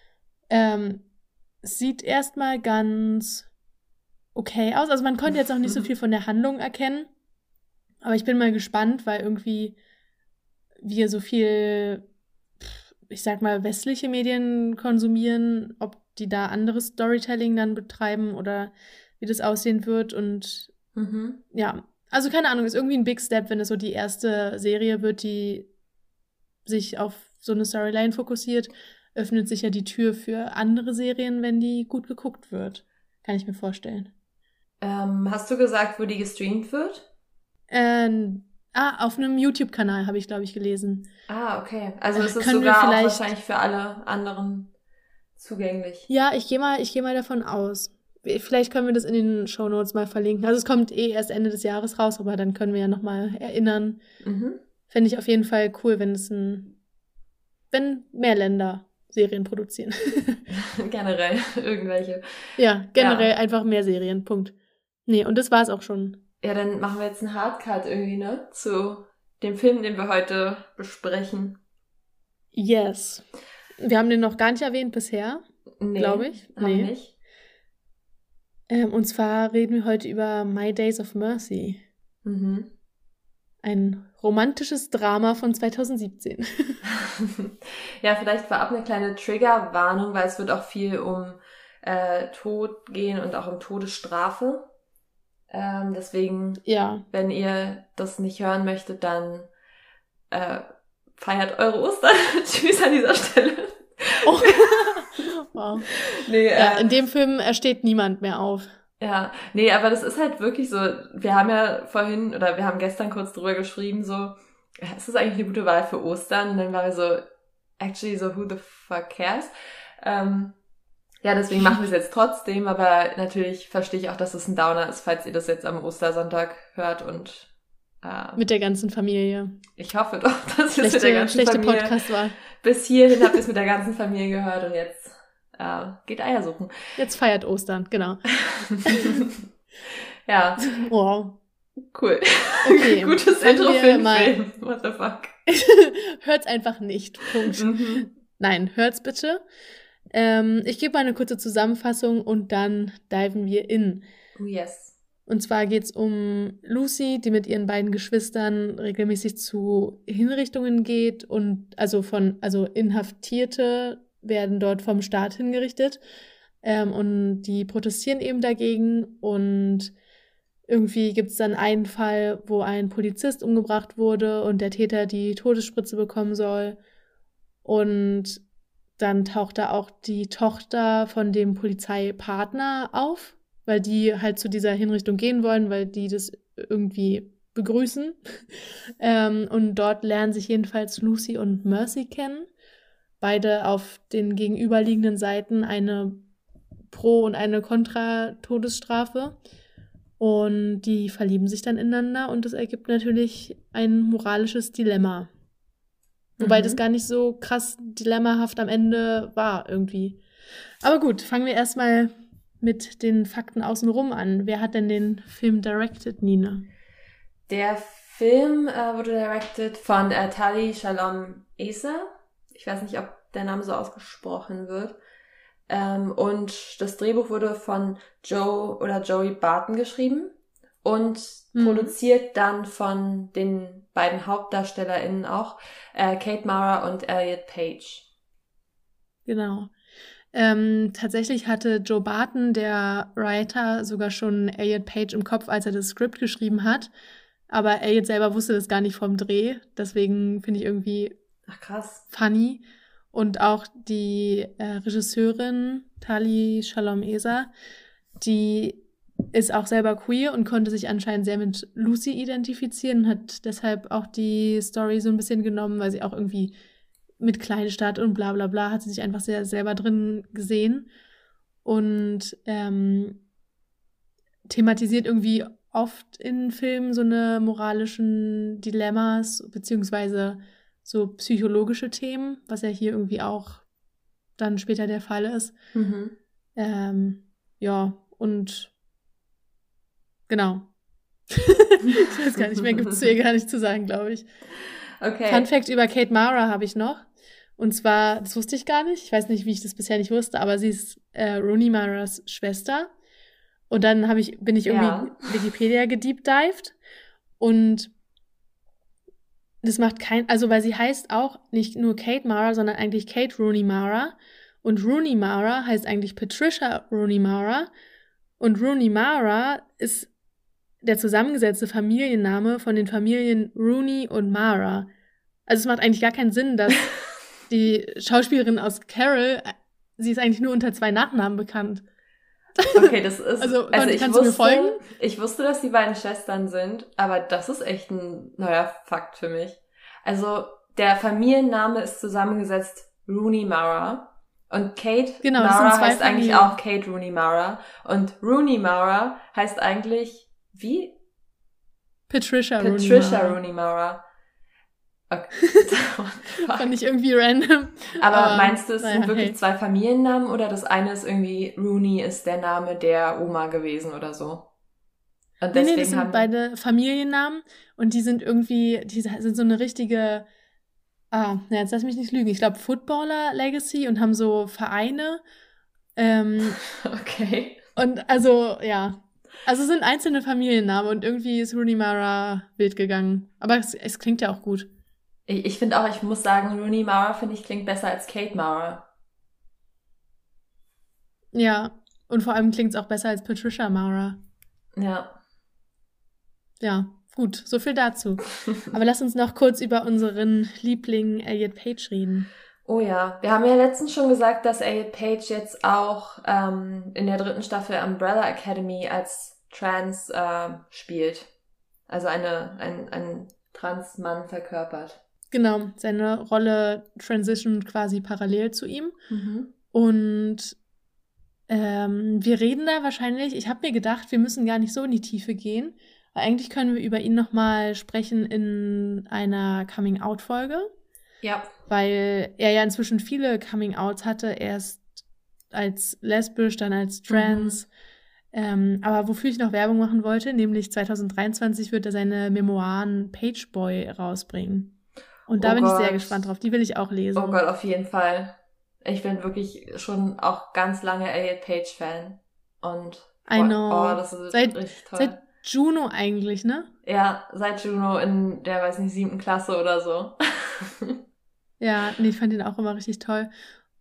es sieht erstmal ganz okay aus. Also man konnte jetzt auch nicht so viel von der Handlung erkennen. Aber ich bin mal gespannt, weil irgendwie wir so viel, ich sag mal, westliche Medien konsumieren, ob die da anderes Storytelling dann betreiben oder wie das aussehen wird. Und ja, also keine Ahnung, ist irgendwie ein Big Step, wenn es so die erste Serie wird, die sich auf so eine Storyline fokussiert, öffnet sich ja die Tür für andere Serien, wenn die gut geguckt wird. Kann ich mir vorstellen. Hast du gesagt, wo die gestreamt wird? Auf einem YouTube-Kanal habe ich, glaube ich, gelesen. Okay. Also ist es Können wir sogar auch vielleicht- wahrscheinlich für alle anderen zugänglich. Ja, ich gehe mal davon aus. Vielleicht können wir das in den Shownotes mal verlinken. Also es kommt erst Ende des Jahres raus, aber dann können wir ja nochmal erinnern. Fände ich auf jeden Fall cool, wenn mehr Länder Serien produzieren. Generell irgendwelche. Ja, generell einfach mehr Serien, Punkt. Nee, und das war's auch schon. Ja, dann machen wir jetzt einen Hardcut irgendwie, ne? Zu dem Film, den wir heute besprechen. Yes. Wir haben den noch gar nicht erwähnt bisher, glaube ich. Haben wir nicht. Und zwar reden wir heute über My Days of Mercy. Ein romantisches Drama von 2017. Ja, vielleicht vorab eine kleine Triggerwarnung, weil es wird auch viel um Tod gehen und auch um Todesstrafe. Deswegen, wenn ihr das nicht hören möchtet, dann feiert eure Ostern. Tschüss an dieser Stelle. Oh. Wow. Nee, in dem Film steht niemand mehr auf. Ja, nee, aber das ist halt wirklich so, wir haben ja vorhin, oder wir haben gestern kurz drüber geschrieben, so, es ist eigentlich eine gute Wahl für Ostern. Und dann waren wir so, actually, so, who the fuck cares? Ja, deswegen machen wir es jetzt trotzdem, aber natürlich verstehe ich auch, dass es ein Downer ist, falls ihr das jetzt am Ostersonntag hört und mit der ganzen Familie. Ich hoffe doch, dass ihr es mit der ganzen Familie Podcast war. Bis hierhin habt ihr es mit der ganzen Familie gehört und jetzt geht Eier suchen. Jetzt feiert Ostern, genau. Ja. Wow. Cool. Okay, Gutes fangen Intro wir für den mal- Film. What the fuck? Hört's einfach nicht. Punkt. Mhm. Nein, hört's bitte. Ich gebe mal eine kurze Zusammenfassung und dann diven wir in. Oh yes. Und zwar geht's um Lucy, die mit ihren beiden Geschwistern regelmäßig zu Hinrichtungen geht und also Inhaftierte werden dort vom Staat hingerichtet. Und die protestieren eben dagegen und irgendwie gibt's dann einen Fall, wo ein Polizist umgebracht wurde und der Täter die Todesspritze bekommen soll. Und dann taucht da auch die Tochter von dem Polizeipartner auf, weil die halt zu dieser Hinrichtung gehen wollen, weil die das irgendwie begrüßen. Und dort lernen sich jedenfalls Lucy und Mercy kennen. Beide auf den gegenüberliegenden Seiten eine Pro- und eine Kontra-Todesstrafe. Und die verlieben sich dann ineinander und das ergibt natürlich ein moralisches Dilemma. Wobei das gar nicht so krass dilemmahaft am Ende war irgendwie. Aber gut, fangen wir erstmal mit den Fakten außenrum an. Wer hat denn den Film directed, Nina? Der Film wurde directed von Tali Shalom Esa. Ich weiß nicht, ob der Name so ausgesprochen wird. Und das Drehbuch wurde von Joey Barton geschrieben und produziert dann von den beiden HauptdarstellerInnen auch, Kate Mara und Elliot Page. Genau. Tatsächlich hatte Joe Barton, der Writer, sogar schon Elliot Page im Kopf, als er das Skript geschrieben hat. Aber Elliot selber wusste das gar nicht vom Dreh. Deswegen finde ich irgendwie krass. Funny. Und auch die Regisseurin Tali Shalom Esa, die ist auch selber queer und konnte sich anscheinend sehr mit Lucy identifizieren, hat deshalb auch die Story so ein bisschen genommen, weil sie auch irgendwie mit Kleinstadt und bla bla bla hat sie sich einfach sehr selber drin gesehen und thematisiert irgendwie oft in Filmen so eine moralischen Dilemmas beziehungsweise so psychologische Themen, was ja hier irgendwie auch dann später der Fall ist. Ja, und genau. Ich weiß gar nicht mehr, gibt es hier gar nicht zu sagen, glaube ich. Okay. Fun Fact über Kate Mara habe ich noch. Und zwar, das wusste ich gar nicht. Ich weiß nicht, wie ich das bisher nicht wusste, aber sie ist Rooney Maras Schwester. Und dann bin ich irgendwie Wikipedia gedeepdived. Und das macht weil sie heißt auch nicht nur Kate Mara, sondern eigentlich Kate Rooney Mara. Und Rooney Mara heißt eigentlich Patricia Rooney Mara. Und Rooney Mara ist der zusammengesetzte Familienname von den Familien Rooney und Mara. Also es macht eigentlich gar keinen Sinn, dass die Schauspielerin aus Carol, sie ist eigentlich nur unter 2 Nachnamen bekannt. Okay, das ist... Also kannst du mir folgen? Ich wusste, dass die beiden Schwestern sind, aber das ist echt ein neuer Fakt für mich. Also der Familienname ist zusammengesetzt Rooney Mara und Kate Mara heißt eigentlich auch Kate Rooney Mara und Rooney Mara heißt eigentlich wie? Patricia Rooney Mara. Okay. Fand ich irgendwie random. Aber meinst du, es sind wirklich 2 Familiennamen oder das eine ist irgendwie Rooney ist der Name der Oma gewesen oder so? Und deswegen das sind beide Familiennamen und die sind so eine richtige, jetzt lass mich nicht lügen, ich glaube Footballer-Legacy und haben so Vereine. Okay. Und also sind einzelne Familiennamen und irgendwie ist Rooney Mara wild gegangen. Aber es klingt ja auch gut. Ich finde auch, ich muss sagen, Rooney Mara, finde ich, klingt besser als Kate Mara. Ja, und vor allem klingt es auch besser als Patricia Mara. Ja. Ja, gut, so viel dazu. Aber lass uns noch kurz über unseren Liebling Elliot Page reden. Oh ja, wir haben ja letztens schon gesagt, dass Elliot Page jetzt auch in der 3. Staffel Umbrella Academy als Trans spielt. Also ein Trans-Mann verkörpert. Genau, seine Rolle transition quasi parallel zu ihm. Und wir reden da wahrscheinlich, ich habe mir gedacht, wir müssen gar nicht so in die Tiefe gehen. Aber eigentlich können wir über ihn nochmal sprechen in einer Coming-out-Folge. Ja. Weil er ja inzwischen viele Coming-outs hatte. Erst als lesbisch, dann als trans. Aber wofür ich noch Werbung machen wollte, nämlich 2023 wird er seine Memoiren Pageboy rausbringen. Und da Oh bin ich sehr Gott. gespannt drauf. Die will ich auch lesen. Oh Gott, auf jeden Fall. Ich bin wirklich schon auch ganz lange Elliot Page Fan. Und I know. das ist Seit richtig toll. Seit Juno eigentlich, ne? Ja, seit Juno in der, weiß nicht, 7. Klasse oder so. Ja, nee, ich fand ihn auch immer richtig toll.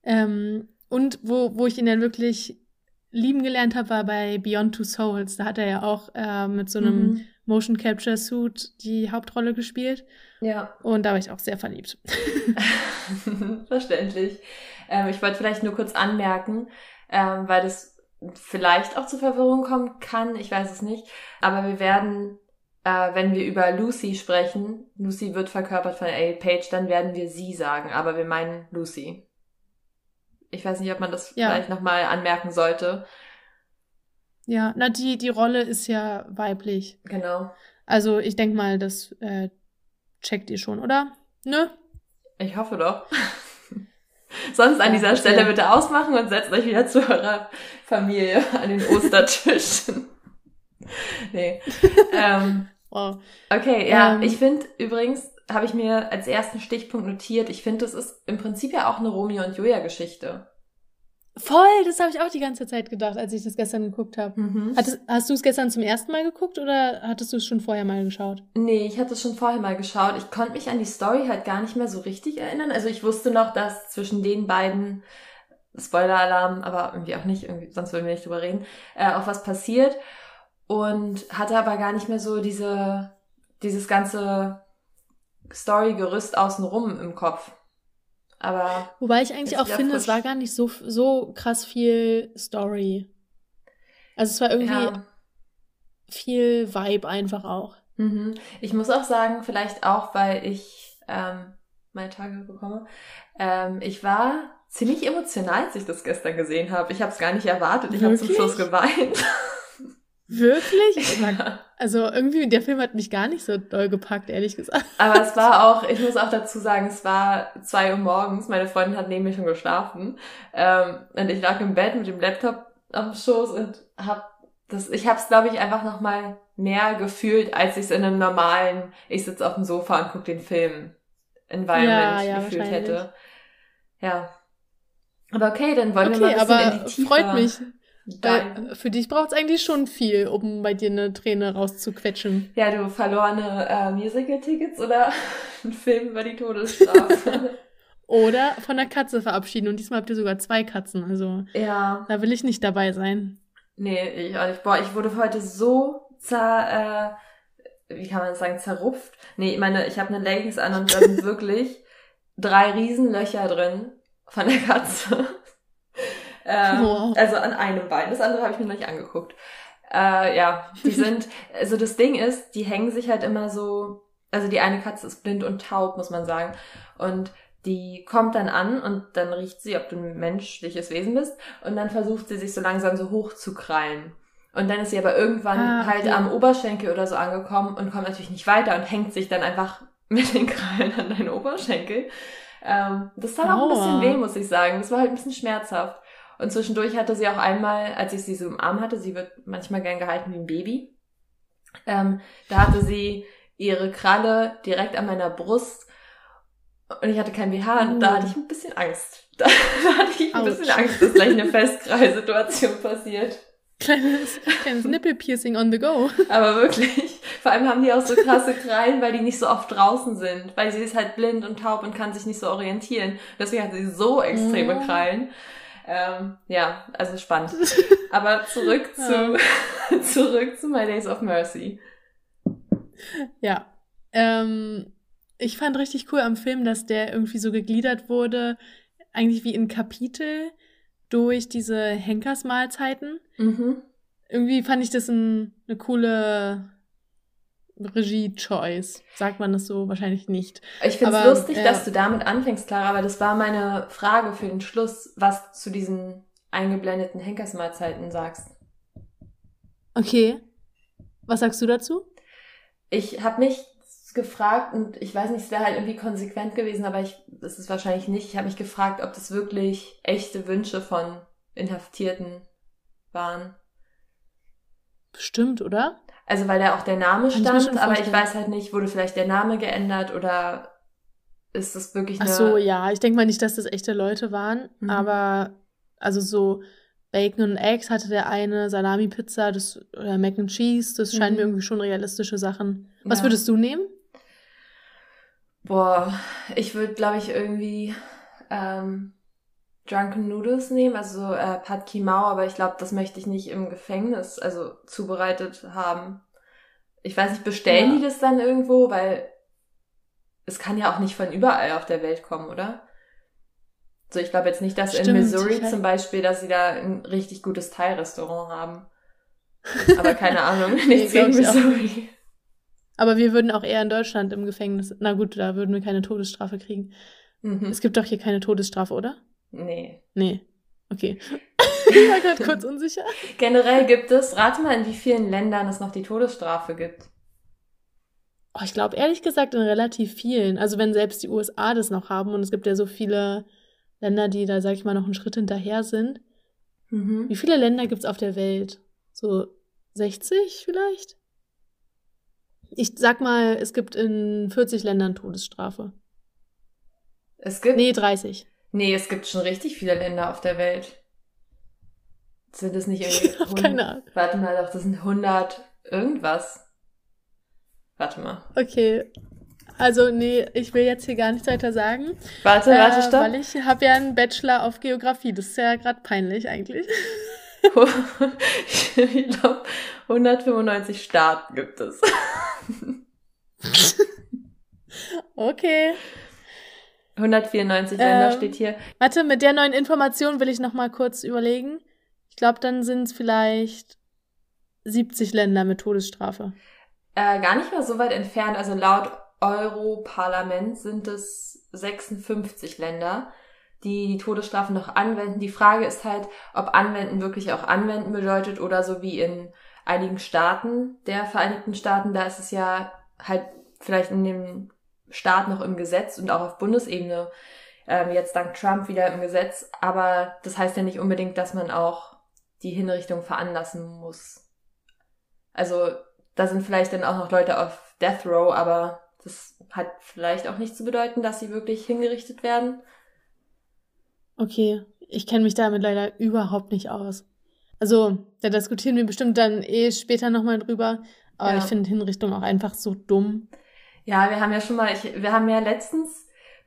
Und wo ich ihn dann wirklich lieben gelernt habe, war bei Beyond Two Souls. Da hat er ja auch mit so einem Motion Capture Suit die Hauptrolle gespielt. Ja. Und da war ich auch sehr verliebt. Verständlich. Ich wollte vielleicht nur kurz anmerken, weil das vielleicht auch zur Verwirrung kommen kann, ich weiß es nicht, aber wir werden, wenn wir über Lucy sprechen, Lucy wird verkörpert von Elliot Page, dann werden wir sie sagen, aber wir meinen Lucy. Ich weiß nicht, ob man das vielleicht nochmal anmerken sollte. Ja, na die Rolle ist ja weiblich. Genau. Also ich denke mal, das checkt ihr schon, oder? Ne? Ich hoffe doch. Sonst an dieser Stelle bitte ausmachen und setzt euch wieder zu eurer Familie an den Ostertisch. Nee. Wow. Okay, ja, ich finde übrigens, habe ich mir als ersten Stichpunkt notiert, ich finde, das ist im Prinzip ja auch eine Romeo und Julia Geschichte. Voll, das habe ich auch die ganze Zeit gedacht, als ich das gestern geguckt habe. Hast du es gestern zum ersten Mal geguckt oder hattest du es schon vorher mal geschaut? Nee, ich hatte es schon vorher mal geschaut. Ich konnte mich an die Story halt gar nicht mehr so richtig erinnern. Also ich wusste noch, dass zwischen den beiden, Spoiler-Alarm, aber irgendwie auch nicht, sonst würden wir nicht drüber reden, auch was passiert. Und hatte aber gar nicht mehr so dieses ganze Story-Gerüst außenrum im Kopf. Aber wobei ich eigentlich auch finde, es war gar nicht so krass viel Story. Also es war irgendwie viel Vibe einfach auch. Ich muss auch sagen, vielleicht auch, weil ich meine Tage bekomme, ich war ziemlich emotional, als ich das gestern gesehen habe. Ich habe es gar nicht erwartet. Ich habe zum Schluss geweint. Wirklich? Also irgendwie, der Film hat mich gar nicht so doll gepackt, ehrlich gesagt. Aber es war auch, ich muss auch dazu sagen, es war 2 Uhr morgens, meine Freundin hat neben mir schon geschlafen und ich lag im Bett mit dem Laptop am Schoß und ich habe es, glaube ich, einfach nochmal mehr gefühlt, als ich es in einem normalen, ich sitze auf dem Sofa und gucke den Film Environment gefühlt hätte. Ja. Aber okay, dann wollen wir mal ein bisschen in die Tiefe. Freut mich. Weil für dich braucht es eigentlich schon viel, um bei dir eine Träne rauszuquetschen. Ja, du verlorene Musical-Tickets oder einen Film über die Todesstrafe. Oder von der Katze verabschieden. Und diesmal habt ihr sogar 2 Katzen. Also da will ich nicht dabei sein. Nee, ich auch nicht. Boah, ich wurde heute so wie kann man das sagen, zerrupft. Nee, ich habe eine Leggings an und da sind wirklich 3 Riesenlöcher drin von der Katze. Wow. Also an einem Bein. Das andere habe ich mir noch nicht angeguckt. Die sind, also das Ding ist, die hängen sich halt immer so, also die eine Katze ist blind und taub, muss man sagen. Und die kommt dann an und dann riecht sie, ob du ein menschliches Wesen bist. Und dann versucht sie sich so langsam so hoch zu krallen. Und dann ist sie aber irgendwann halt am Oberschenkel oder so angekommen und kommt natürlich nicht weiter und hängt sich dann einfach mit den Krallen an deinen Oberschenkel. Das tat auch ein bisschen weh, muss ich sagen. Das war halt ein bisschen schmerzhaft. Und zwischendurch hatte sie auch einmal, als ich sie so im Arm hatte, sie wird manchmal gern gehalten wie ein Baby, da hatte sie ihre Kralle direkt an meiner Brust und ich hatte kein BH und da hatte ich ein bisschen Angst. Da hatte ich ein bisschen Angst, dass gleich eine Festkrallsituation passiert. Kleines Nippelpiercing on the go. Aber wirklich. Vor allem haben die auch so krasse Krallen, weil die nicht so oft draußen sind. Weil sie ist halt blind und taub und kann sich nicht so orientieren. Deswegen hat sie so extreme Krallen. Also spannend. Aber zurück zu My Days of Mercy. Ja. Ich fand richtig cool am Film, dass der irgendwie so gegliedert wurde, eigentlich wie in Kapitel durch diese Henkersmahlzeiten. Irgendwie fand ich das eine coole Regie-Choice. Sagt man das so? Wahrscheinlich nicht. Ich finde es lustig, dass du damit anfängst, Clara, aber das war meine Frage für den Schluss, was du zu diesen eingeblendeten Henkersmahlzeiten sagst. Okay. Was sagst du dazu? Ich habe mich gefragt, und ich weiß nicht, es wäre halt irgendwie konsequent gewesen, aber das ist wahrscheinlich nicht. Ich habe mich gefragt, ob das wirklich echte Wünsche von Inhaftierten waren. Bestimmt, oder? Also weil da auch der Name Kann ich mir stand, schon aber ich vorstellen. weiß halt nicht, wurde vielleicht der Name Kann ich mir schon stand, aber ich vorstellen. weiß halt nicht, wurde vielleicht der Name geändert oder ist das wirklich Ach so, eine... ja, ich denke mal nicht, dass das echte Leute waren, Mhm. aber also so Bacon und Eggs hatte der eine, Salami-Pizza, das oder Mac and Cheese, das scheinen mir Mhm. irgendwie schon realistische Sachen. Was Ja. würdest du nehmen? Boah, ich würde, glaube ich, irgendwie ähm, Drunken Noodles nehmen, also so Pad Ki Mao, aber ich glaube, das möchte ich nicht im Gefängnis, also zubereitet haben. Ich weiß nicht, bestellen die Ja, das dann irgendwo? Weil es kann ja auch nicht von überall auf der Welt kommen, oder? So, ich glaube jetzt nicht, dass in stimmt. Missouri zum Beispiel, dass sie da ein richtig gutes Thai-Restaurant haben. Aber keine Ahnung, Nee, nichts glaube gegen ich auch nicht. Missouri. Aber wir würden auch eher in Deutschland im Gefängnis. Na gut, da würden wir keine Todesstrafe kriegen. Es Mhm. gibt doch hier keine Todesstrafe, oder? Nee. Nee. Okay. Ich war gerade kurz unsicher. Generell gibt es, rate mal, in wie vielen Ländern es noch die Todesstrafe gibt. Oh, ich glaube ehrlich gesagt in relativ vielen. Also wenn selbst die USA das noch haben und es gibt ja so viele Länder, die da, sag ich mal, noch einen Schritt hinterher sind. Wie Mhm. viele Länder gibt's auf der Welt? So 60 vielleicht? Ich sag mal, es gibt in 40 Ländern Todesstrafe. Es Nee, gibt, 30. es gibt schon richtig viele Länder auf der Welt. Sind es nicht Ich irgendwie, habe keine Ahnung. warte mal, doch, das sind 100 irgendwas. Warte mal. Okay, also nee, ich will jetzt hier gar nichts weiter sagen, Warte, weil stopp. ich habe ja einen Bachelor auf Geografie. Das ist ja gerade peinlich eigentlich. Ich glaube, 195 Staaten gibt es. Okay. 194 Länder steht Ähm, hier. warte, mit der neuen Information will ich noch mal kurz überlegen. Ich glaube, dann sind es vielleicht 70 Länder mit Todesstrafe. Gar nicht mal so weit entfernt. Also laut Europarlament sind es 56 Länder, die die Todesstrafe noch anwenden. Die Frage ist halt, ob anwenden wirklich auch anwenden bedeutet oder so wie in einigen Staaten der Vereinigten Staaten, da ist es ja halt vielleicht in dem Staat noch im Gesetz und auch auf Bundesebene jetzt dank Trump wieder im Gesetz. Aber das heißt ja nicht unbedingt, dass man auch die Hinrichtung veranlassen muss. Also da sind vielleicht dann auch noch Leute auf Death Row, aber das hat vielleicht auch nicht zu bedeuten, dass sie wirklich hingerichtet werden. Okay, ich kenne mich damit leider überhaupt nicht aus. Also, da diskutieren wir bestimmt dann eh später nochmal drüber. Aber ich Ja. finde Hinrichtung auch einfach so dumm. Ja, wir haben ja schon mal, wir haben ja letztens,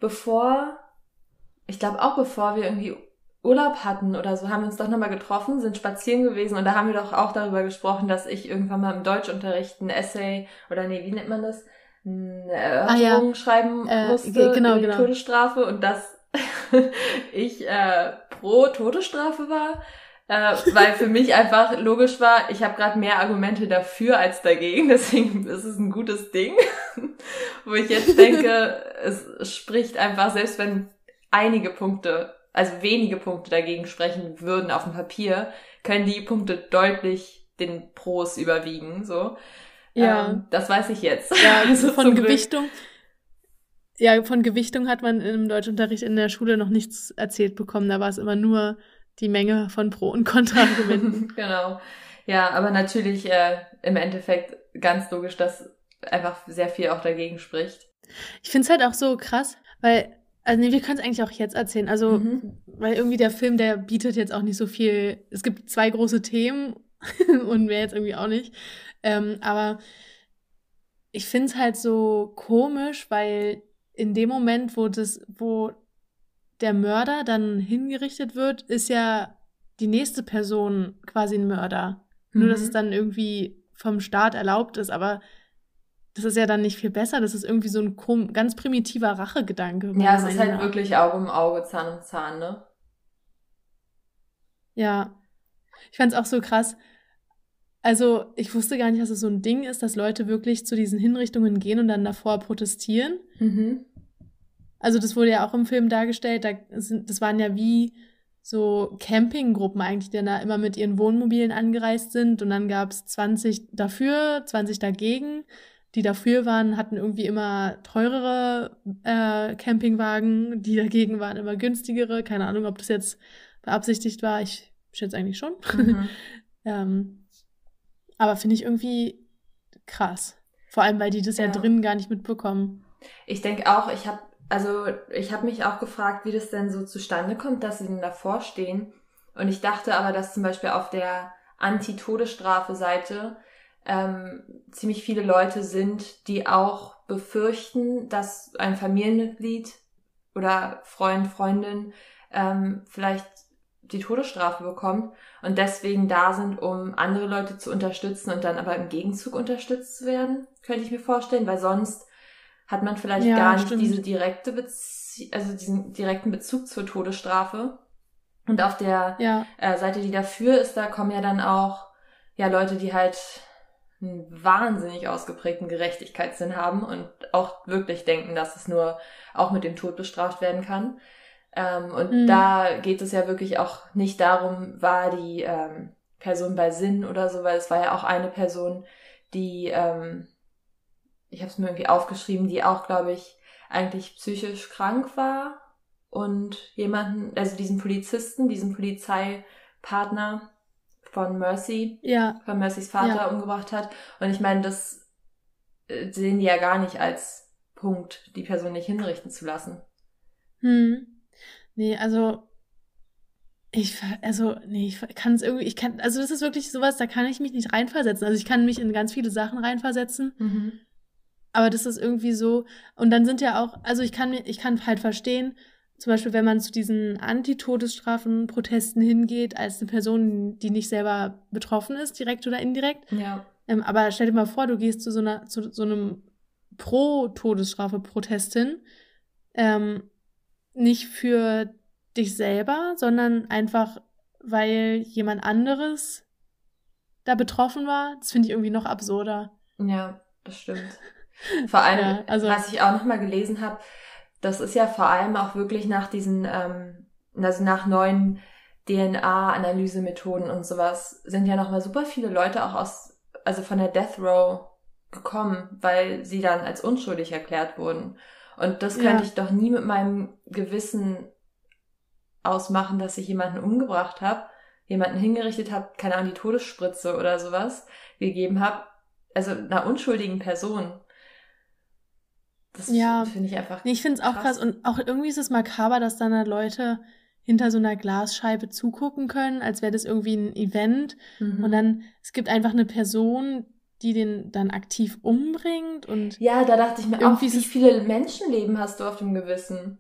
ich glaube auch bevor wir irgendwie Urlaub hatten oder so, haben wir uns doch nochmal getroffen, sind spazieren gewesen und da haben wir doch auch darüber gesprochen, dass ich irgendwann mal im Deutschunterricht ein Essay oder nee, wie nennt man das? Eine Ah ja, Erörterung schreiben musste über genau, die genau. Todesstrafe und dass ich pro Todesstrafe war, weil für mich einfach logisch war, ich habe gerade mehr Argumente dafür als dagegen, deswegen ist es ein gutes Ding, wo ich jetzt denke, es spricht einfach, selbst wenn einige Punkte, also wenige Punkte dagegen sprechen würden auf dem Papier, können die Punkte deutlich den Pros überwiegen, so. Ja, Das weiß ich jetzt. ja, Also von zum Glück. Gewichtung. Ja, von Gewichtung hat man im Deutschunterricht in der Schule noch nichts erzählt bekommen. Da war es immer nur die Menge von Pro- und Kontraargumenten. Genau. Ja, aber natürlich im Endeffekt ganz logisch, dass einfach sehr viel auch dagegen spricht. Ich finde es halt auch so krass, weil, also nee, wir können es eigentlich auch jetzt erzählen. Also, Mhm. weil irgendwie der Film, der bietet jetzt auch nicht so viel. Es gibt 2 große Themen und mehr jetzt irgendwie auch nicht. Aber ich finde es halt so komisch, weil in dem Moment, wo der Mörder dann hingerichtet wird, ist ja die nächste Person quasi ein Mörder. Nur, dass es Mhm. dann irgendwie vom Staat erlaubt ist, aber das ist ja dann nicht viel besser. Das ist irgendwie so ein ganz primitiver Rachegedanke, Ja, meiner es ist Meinung halt nach. wirklich Auge um Auge, Zahn um Zahn, ne? Ja. Ich fand's auch so krass. Also, ich wusste gar nicht, dass es so ein Ding ist, dass Leute wirklich zu diesen Hinrichtungen gehen und dann davor protestieren. Mhm. Also, das wurde ja auch im Film dargestellt. Das waren ja wie so Campinggruppen eigentlich, die dann da immer mit ihren Wohnmobilen angereist sind. Und dann gab's 20 dafür, 20 dagegen. Die dafür waren, hatten irgendwie immer teurere Campingwagen. Die dagegen waren immer günstigere. Keine Ahnung, ob das jetzt beabsichtigt war. Ich schätze eigentlich schon. Mhm. ähm, Aber finde ich irgendwie krass. Vor allem, weil die das ja Ja. drin gar nicht mitbekommen. Ich denke auch, ich habe mich auch gefragt, wie das denn so zustande kommt, dass sie denn davor stehen. Und ich dachte aber, dass zum Beispiel auf der Anti-Todesstrafe-Seite ziemlich viele Leute sind, die auch befürchten, dass ein Familienmitglied oder Freund, Freundin vielleicht die Todesstrafe bekommt und deswegen da sind, um andere Leute zu unterstützen und dann aber im Gegenzug unterstützt zu werden, könnte ich mir vorstellen, weil sonst hat man vielleicht Ja, gar nicht stimmt. diesen direkten Bezug zur Todesstrafe. Und auf der Ja, Seite, die dafür ist, da kommen ja dann auch Leute, die halt einen wahnsinnig ausgeprägten Gerechtigkeitssinn haben und auch wirklich denken, dass es nur auch mit dem Tod bestraft werden kann. Und da geht es ja wirklich auch nicht darum, war die Person bei Sinn oder so, weil es war ja auch eine Person, die, ich habe es mir irgendwie aufgeschrieben, die auch, glaube ich, eigentlich psychisch krank war und jemanden, also diesen Polizeipartner von Mercy, ja, von Mercys Vater ja. umgebracht hat. Und ich meine, das sehen die ja gar nicht als Punkt, die Person nicht hinrichten zu lassen. Nee, also ich kann es irgendwie, also das ist wirklich sowas, da kann ich mich nicht reinversetzen. Also ich kann mich in ganz viele Sachen reinversetzen, aber das ist irgendwie so, und dann sind ja auch, also ich kann halt verstehen, zum Beispiel, wenn man zu diesen Anti-Todesstrafen-Protesten hingeht, als eine Person, die nicht selber betroffen ist, direkt oder indirekt. Ja. Aber stell dir mal vor, du gehst zu so einem Pro-Todesstrafe-Protest hin, nicht für dich selber, sondern einfach, weil jemand anderes da betroffen war. Das finde ich irgendwie noch absurder. Ja, das stimmt. Vor allem, Ja, also, was ich auch nochmal gelesen habe, das ist ja vor allem auch wirklich nach diesen, also nach neuen DNA-Analysemethoden und sowas, sind ja nochmal super viele Leute auch also von der Death Row gekommen, weil sie dann als unschuldig erklärt wurden. Und das könnte ja, ich doch nie mit meinem Gewissen ausmachen, dass ich jemanden umgebracht habe, jemanden hingerichtet habe, keine Ahnung, die Todesspritze oder sowas gegeben habe, also einer unschuldigen Person. Das ja. finde ich einfach Nee, ich finde es auch krass. Und auch irgendwie ist es makaber, dass dann da Leute hinter so einer Glasscheibe zugucken können, als wäre das irgendwie ein Event. Und dann, es gibt einfach eine Person, die den dann aktiv umbringt und Ja, da dachte ich mir auch, irgendwie ist wie es, viele Menschenleben hast du auf dem Gewissen?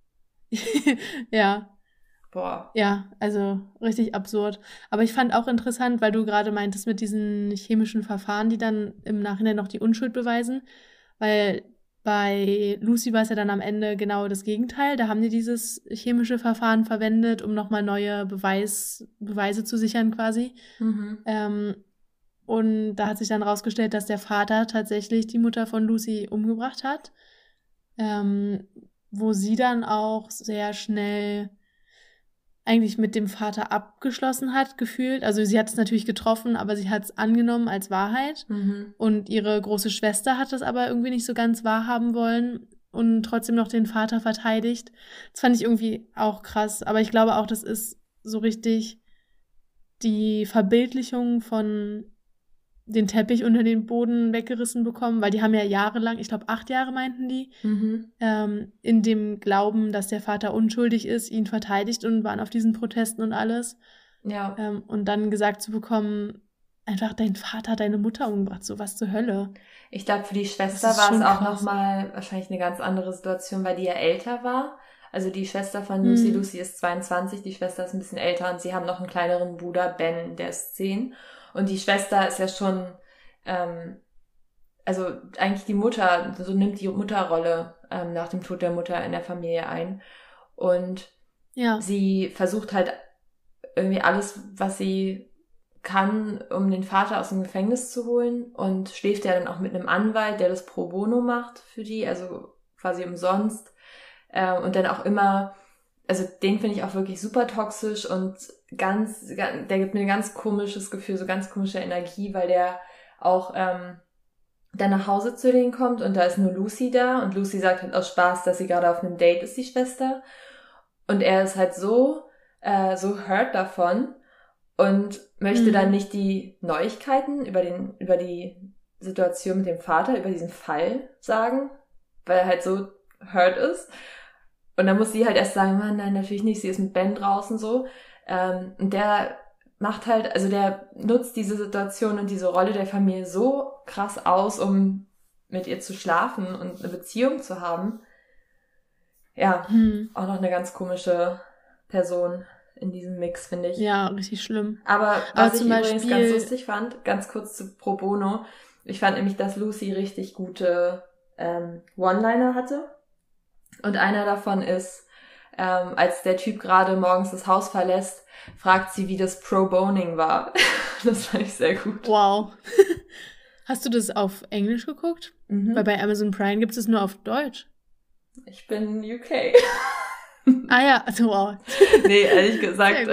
ja, Boah. ja, also richtig absurd. Aber ich fand auch interessant, weil du gerade meintest mit diesen chemischen Verfahren, die dann im Nachhinein noch die Unschuld beweisen, weil bei Lucy war es ja dann am Ende genau das Gegenteil. Da haben die dieses chemische Verfahren verwendet, um nochmal neue Beweise zu sichern quasi. Und da hat sich dann rausgestellt, dass der Vater tatsächlich die Mutter von Lucy umgebracht hat, wo sie dann auch sehr schnell eigentlich mit dem Vater abgeschlossen hat, gefühlt. Also sie hat es natürlich getroffen, aber sie hat es angenommen als Wahrheit. Und ihre große Schwester hat das aber irgendwie nicht so ganz wahrhaben wollen und trotzdem noch den Vater verteidigt. Das fand ich irgendwie auch krass. Aber ich glaube auch, das ist so richtig die Verbildlichung von den Teppich unter den Boden weggerissen bekommen, weil die haben ja jahrelang, ich glaube 8 Jahre meinten die, in dem Glauben, dass der Vater unschuldig ist, ihn verteidigt und waren auf diesen Protesten und alles. Ja. Und dann gesagt zu bekommen, einfach dein Vater hat deine Mutter umgebracht, so was zur Hölle. Ich glaube, für die Schwester Das ist war es schon auch krass. nochmal wahrscheinlich eine ganz andere Situation, weil die ja älter war. Also die Schwester von Lucy, Lucy ist 22, die Schwester ist ein bisschen älter und sie haben noch einen kleineren Bruder, Ben, der ist 10. Und die Schwester ist ja schon, also eigentlich die Mutter, so nimmt die Mutterrolle nach dem Tod der Mutter in der Familie ein. Und Ja, sie versucht halt irgendwie alles, was sie kann, um den Vater aus dem Gefängnis zu holen und schläft ja dann auch mit einem Anwalt, der das pro bono macht für die, also quasi umsonst. Und dann auch immer, also den finde ich auch wirklich super toxisch und der gibt mir ein ganz komisches Gefühl, so ganz komische Energie, weil der auch dann nach Hause zu denen kommt und da ist nur Lucy da und Lucy sagt halt aus Spaß, dass sie gerade auf einem Date ist, die Schwester. Und er ist halt so hurt davon und möchte dann nicht die Neuigkeiten über die Situation mit dem Vater, über diesen Fall sagen, weil er halt so hurt ist. Und dann muss sie halt erst sagen, Mann, nein, natürlich nicht, sie ist mit Ben draußen so. Und der macht halt, also der nutzt diese Situation und diese Rolle der Familie so krass aus, um mit ihr zu schlafen und eine Beziehung zu haben. Ja, auch noch eine ganz komische Person in diesem Mix, finde ich. Ja, richtig schlimm. Aber was ich übrigens ganz lustig fand, ganz kurz zu Pro Bono, ich fand nämlich, dass Lucy richtig gute One-Liner hatte. Und einer davon ist, als der Typ gerade morgens das Haus verlässt, fragt sie, wie das Pro-Boning war. Das fand ich sehr gut. Wow. Hast du das auf Englisch geguckt? Weil bei Amazon Prime gibt es nur auf Deutsch. Ich bin UK. Ah ja, also wow. Nee, ehrlich gesagt,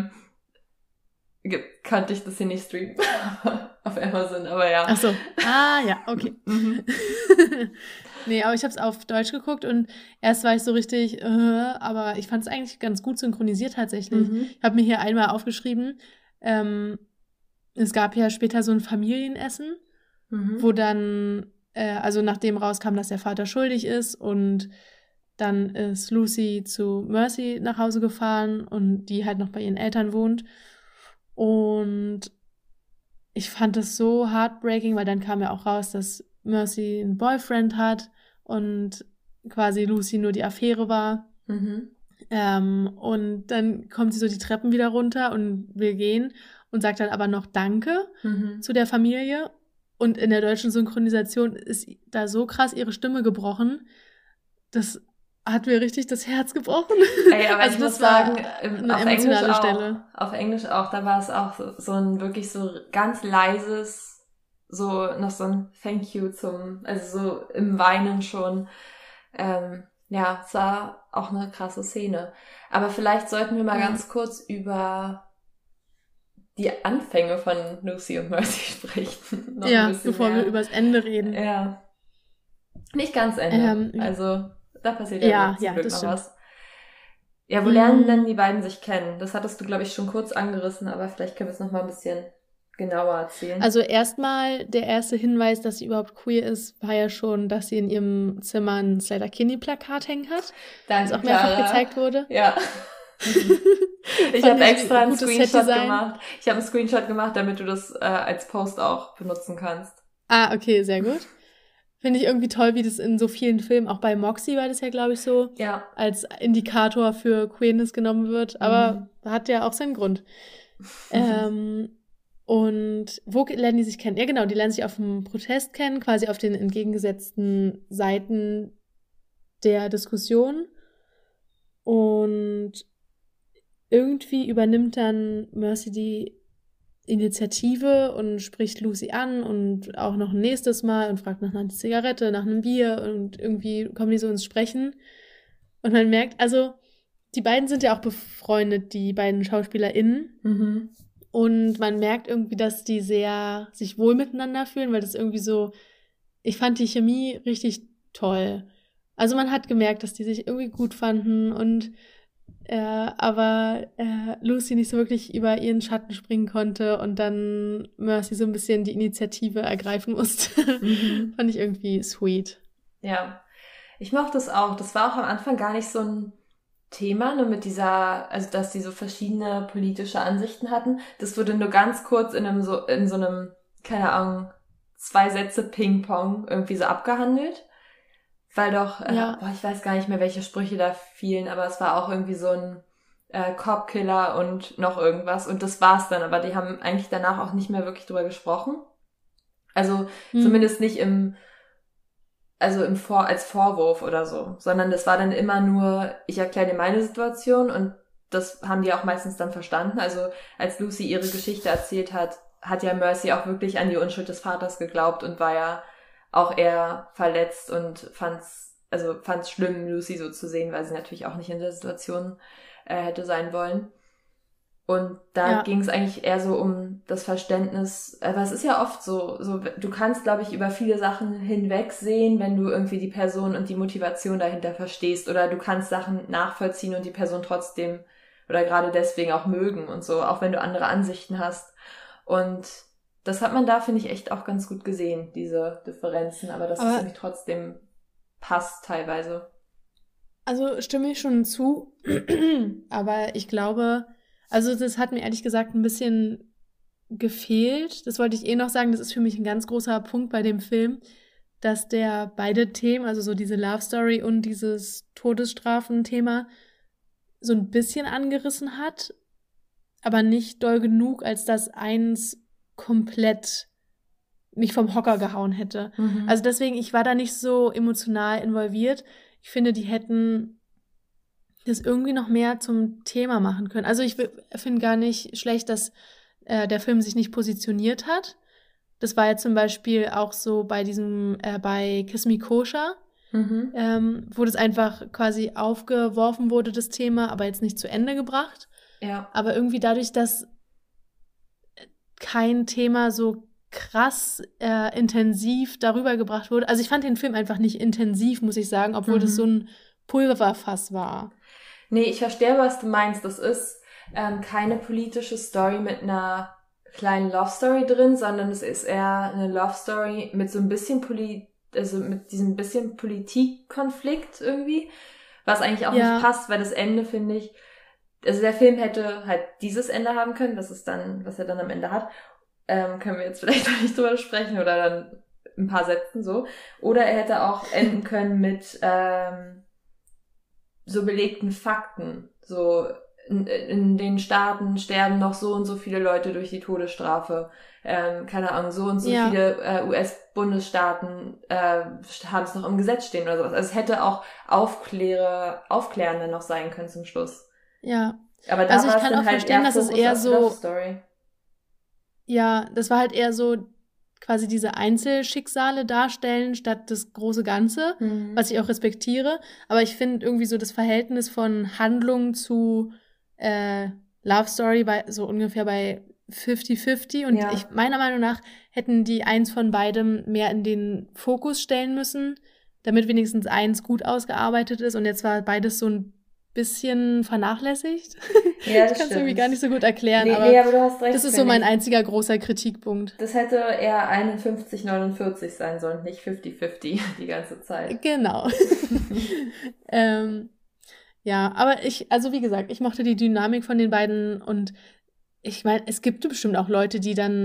kannte ich das hier nicht streamen auf Amazon, aber ja. Ach so. Ah ja, okay. Nee, aber ich habe es auf Deutsch geguckt und erst war ich so richtig, aber ich fand es eigentlich ganz gut synchronisiert tatsächlich. Ich habe mir hier einmal aufgeschrieben, es gab ja später so ein Familienessen, wo dann, also nachdem rauskam, dass der Vater schuldig ist und dann ist Lucy zu Mercy nach Hause gefahren und die halt noch bei ihren Eltern wohnt. Und ich fand das so heartbreaking, weil dann kam ja auch raus, dass Mercy einen Boyfriend hat und quasi Lucy nur die Affäre war. Und dann kommt sie so die Treppen wieder runter und will gehen und sagt dann aber noch Danke zu der Familie. Und in der deutschen Synchronisation ist da so krass ihre Stimme gebrochen, das hat mir richtig das Herz gebrochen. Ey, aber also ich muss sagen, auf Englisch auch, da war es auch so ein wirklich so ganz leises, so noch so ein Thank you also so im Weinen schon. Ja, es war auch eine krasse Szene. Aber vielleicht sollten wir mal ganz kurz über die Anfänge von Lucy und Mercy sprechen. Noch ja, bevor wir über das Ende reden. Ja. Nicht ganz Ende. Also da passiert ja zum Glück noch was. Ja, wo lernen denn die beiden sich kennen? Das hattest du, glaube ich, schon kurz angerissen, aber vielleicht können wir es noch mal ein bisschen genauer erzählen. Also erstmal, der erste Hinweis, dass sie überhaupt queer ist, war ja schon, dass sie in ihrem Zimmer ein Sleater-Kinney-Plakat hängen hat. Danke, das auch mehrfach gezeigt wurde. Ja. Ich habe extra einen Screenshot gemacht. Ich habe einen Screenshot gemacht, damit du das als Post auch benutzen kannst. Ah, okay, sehr gut. Finde ich irgendwie toll, wie das in so vielen Filmen, auch bei Moxie war das ja, glaube ich, so, als Indikator für Queerness genommen wird. Aber hat ja auch seinen Grund. Und wo lernen die sich kennen? Ja, genau, die lernen sich auf dem Protest kennen, quasi auf den entgegengesetzten Seiten der Diskussion. Und irgendwie übernimmt dann Mercy die Initiative und spricht Lucy an und auch noch ein nächstes Mal und fragt nach einer Zigarette, nach einem Bier und irgendwie kommen die so ins Sprechen. Und man merkt, also die beiden sind ja auch befreundet, die beiden SchauspielerInnen. Und man merkt irgendwie, dass die sehr sich wohl miteinander fühlen, weil das irgendwie so, ich fand die Chemie richtig toll. Also man hat gemerkt, dass die sich irgendwie gut fanden und aber Lucy nicht so wirklich über ihren Schatten springen konnte und dann Mercy so ein bisschen die Initiative ergreifen musste. Fand ich irgendwie sweet. Ja, ich mochte es auch. Das war auch am Anfang gar nicht so ein Thema, nur mit dieser, also dass die so verschiedene politische Ansichten hatten. Das wurde nur ganz kurz in so einem, keine Ahnung, 2 Sätze Ping-Pong irgendwie so abgehandelt. Weil doch, ich weiß gar nicht mehr, welche Sprüche da fielen, aber es war auch irgendwie so ein Cop-Killer und noch irgendwas. Und das war's dann, aber die haben eigentlich danach auch nicht mehr wirklich drüber gesprochen. Also zumindest nicht als Vorwurf oder so, sondern das war dann immer nur, ich erkläre dir meine Situation und das haben die auch meistens dann verstanden. Also als Lucy ihre Geschichte erzählt hat, hat ja Mercy auch wirklich an die Unschuld des Vaters geglaubt und war ja auch eher verletzt und fand's schlimm, Lucy so zu sehen, weil sie natürlich auch nicht in der Situation hätte sein wollen. Und da ging es eigentlich eher so um das Verständnis, aber es ist ja oft so du kannst, glaube ich, über viele Sachen hinwegsehen, wenn du irgendwie die Person und die Motivation dahinter verstehst, oder du kannst Sachen nachvollziehen und die Person trotzdem oder gerade deswegen auch mögen und so, auch wenn du andere Ansichten hast. Und das hat man da, finde ich, echt auch ganz gut gesehen, diese Differenzen, aber dass es Aber irgendwie trotzdem passt teilweise. also stimme ich schon zu, aber ich glaube, also das hat mir ehrlich gesagt ein bisschen gefehlt. Das wollte ich noch sagen, das ist für mich ein ganz großer Punkt bei dem Film, dass der beide Themen, also so diese Love Story und dieses Todesstrafen-Thema, so ein bisschen angerissen hat, aber nicht doll genug, als dass eins komplett mich vom Hocker gehauen hätte. Also deswegen, ich war da nicht so emotional involviert. Ich finde, die hätten das irgendwie noch mehr zum Thema machen können. Also ich finde gar nicht schlecht, dass der Film sich nicht positioniert hat. Das war ja zum Beispiel auch so bei bei Kiss Me Kosher, wo das einfach quasi aufgeworfen wurde, das Thema, aber jetzt nicht zu Ende gebracht. Ja. Aber irgendwie dadurch, dass kein Thema so krass intensiv darüber gebracht wurde. Also ich fand den Film einfach nicht intensiv, muss ich sagen, obwohl das so ein Pulverfass war. Nee, ich verstehe, was du meinst. Das ist keine politische Story mit einer kleinen Love Story drin, sondern es ist eher eine Love Story mit so ein bisschen mit diesem bisschen Politikkonflikt irgendwie, was eigentlich auch nicht passt, weil das Ende, finde ich, also der Film hätte halt dieses Ende haben können, was er dann am Ende hat. Können wir jetzt vielleicht noch nicht drüber sprechen oder dann ein paar Sätzen so. Oder er hätte auch enden können mit so belegten Fakten. So in den Staaten sterben noch so und so viele Leute durch die Todesstrafe. Keine Ahnung, so und so viele US-Bundesstaaten haben es noch im Gesetz stehen oder sowas. Also es hätte auch aufklärender noch sein können zum Schluss. Ja. Aber da also war ich kann es dann auch halt verstehen, dass es eher so Love Story. Ja, das war halt eher so quasi diese Einzelschicksale darstellen statt das große Ganze, was ich auch respektiere. Aber ich finde irgendwie so das Verhältnis von Handlung zu Love Story so ungefähr bei 50-50. Und meiner Meinung nach hätten die eins von beidem mehr in den Fokus stellen müssen, damit wenigstens eins gut ausgearbeitet ist. Und jetzt war beides so ein bisschen vernachlässigt. Ja, ich kann es irgendwie gar nicht so gut erklären, aber du hast recht, das ist so mein einziger großer Kritikpunkt. Das hätte eher 51-49 sein sollen, nicht 50-50 die ganze Zeit. Genau. Ja, aber also wie gesagt, ich mochte die Dynamik von den beiden und ich meine, es gibt bestimmt auch Leute,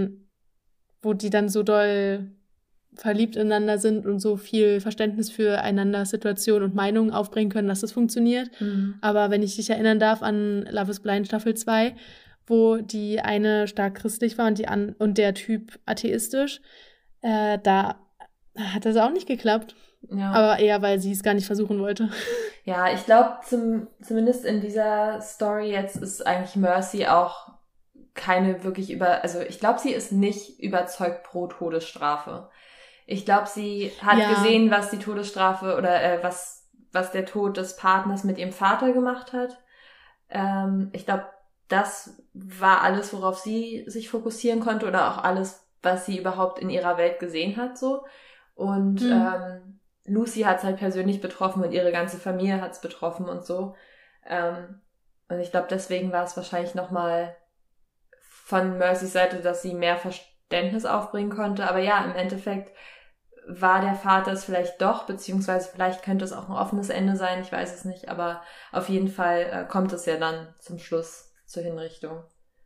wo die dann so doll verliebt ineinander sind und so viel Verständnis füreinander, Situationen und Meinungen aufbringen können, dass das funktioniert. Aber wenn ich dich erinnern darf an Love is Blind Staffel 2, wo die eine stark christlich war und der Typ atheistisch, da hat das auch nicht geklappt. Ja. Aber eher, weil sie es gar nicht versuchen wollte. Ja, ich glaube, zumindest in dieser Story jetzt ist eigentlich Mercy auch keine wirklich also ich glaube, sie ist nicht überzeugt pro Todesstrafe. Ich glaube, sie hat gesehen, was die Todesstrafe oder was der Tod des Partners mit ihrem Vater gemacht hat. Ich glaube, das war alles, worauf sie sich fokussieren konnte oder auch alles, was sie überhaupt in ihrer Welt gesehen hat, so. Und Lucy hat es halt persönlich betroffen und ihre ganze Familie hat es betroffen und so. Und ich glaube, deswegen war es wahrscheinlich nochmal von Mercys Seite, dass sie mehr Verständnis aufbringen konnte. Aber ja, im Endeffekt war der Vater es vielleicht doch, beziehungsweise vielleicht könnte es auch ein offenes Ende sein, ich weiß es nicht, aber auf jeden Fall kommt es ja dann zum Schluss zur Hinrichtung.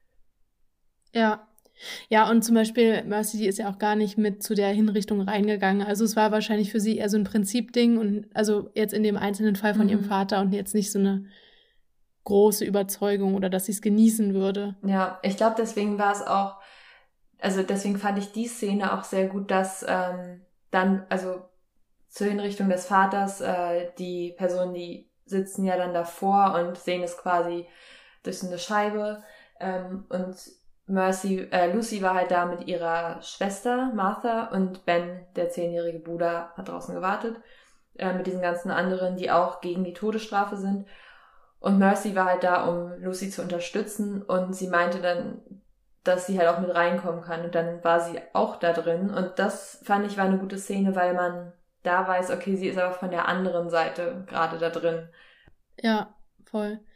Ja. Ja, und zum Beispiel Mercy, die ist ja auch gar nicht mit zu der Hinrichtung reingegangen. Also es war wahrscheinlich für sie eher so ein Prinzipding und also jetzt in dem einzelnen Fall von ihrem Vater und jetzt nicht so eine große Überzeugung oder dass sie es genießen würde. Ja, ich glaube, deswegen war es auch, also deswegen fand ich die Szene auch sehr gut, dass dann, also zur Hinrichtung des Vaters, die Personen, die sitzen ja dann davor und sehen es quasi durch so eine Scheibe und Lucy war halt da mit ihrer Schwester Martha und Ben, der 10-jährige Bruder, hat draußen gewartet mit diesen ganzen anderen, die auch gegen die Todesstrafe sind. Und Mercy war halt da, um Lucy zu unterstützen und sie meinte dann, dass sie halt auch mit reinkommen kann und dann war sie auch da drin und das fand ich war eine gute Szene, weil man da weiß, okay, sie ist aber von der anderen Seite gerade da drin. Ja, voll.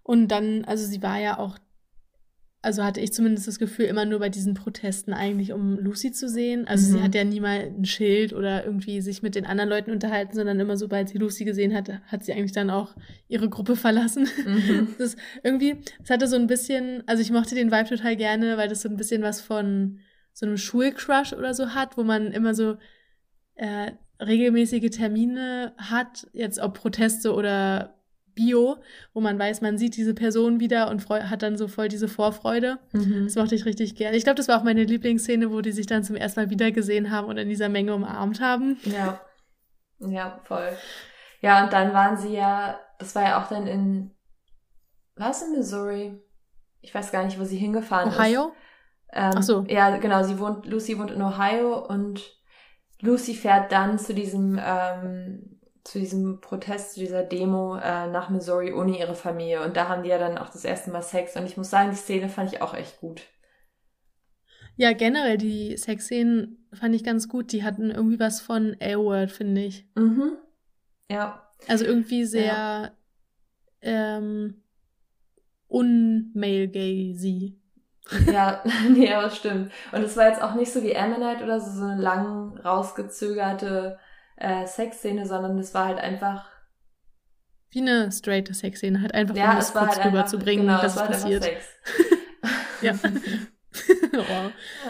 Und dann, also sie war ja auch, also hatte ich zumindest das Gefühl, immer nur bei diesen Protesten eigentlich, um Lucy zu sehen. Also sie hat ja nie mal ein Schild oder irgendwie sich mit den anderen Leuten unterhalten, sondern immer sobald sie Lucy gesehen hat, hat sie eigentlich dann auch ihre Gruppe verlassen. Das irgendwie, es hatte so ein bisschen, also ich mochte den Vibe total gerne, weil das so ein bisschen was von so einem Schulcrush oder so hat, wo man immer so regelmäßige Termine hat, jetzt ob Proteste oder Bio, wo man weiß, man sieht diese Person wieder und hat dann so voll diese Vorfreude. Das mochte ich richtig gerne. Ich glaube, das war auch meine Lieblingsszene, wo die sich dann zum ersten Mal wieder gesehen haben und in dieser Menge umarmt haben. Ja, voll. Ja, und dann waren sie ja, das war ja auch dann war es in Missouri? Ich weiß gar nicht, wo sie hingefahren ist. Ohio? Ach so. Ja, genau, Lucy wohnt in Ohio und Lucy fährt dann zu diesem Protest, zu dieser Demo nach Missouri ohne ihre Familie. Und da haben die ja dann auch das erste Mal Sex. Und ich muss sagen, die Szene fand ich auch echt gut. Ja, generell die Sexszenen fand ich ganz gut. Die hatten irgendwie was von A-Word, finde ich. Ja. Also irgendwie sehr un-male-gay-sie. Ja, nee, aber stimmt. Und es war jetzt auch nicht so wie Ammonite oder so eine lang rausgezögerte Sexszene, sondern es war halt einfach wie eine straight Sexszene, halt einfach, ja, um es kurz halt rüberzubringen, genau, dass es war passiert. Sex. Ja. Wow.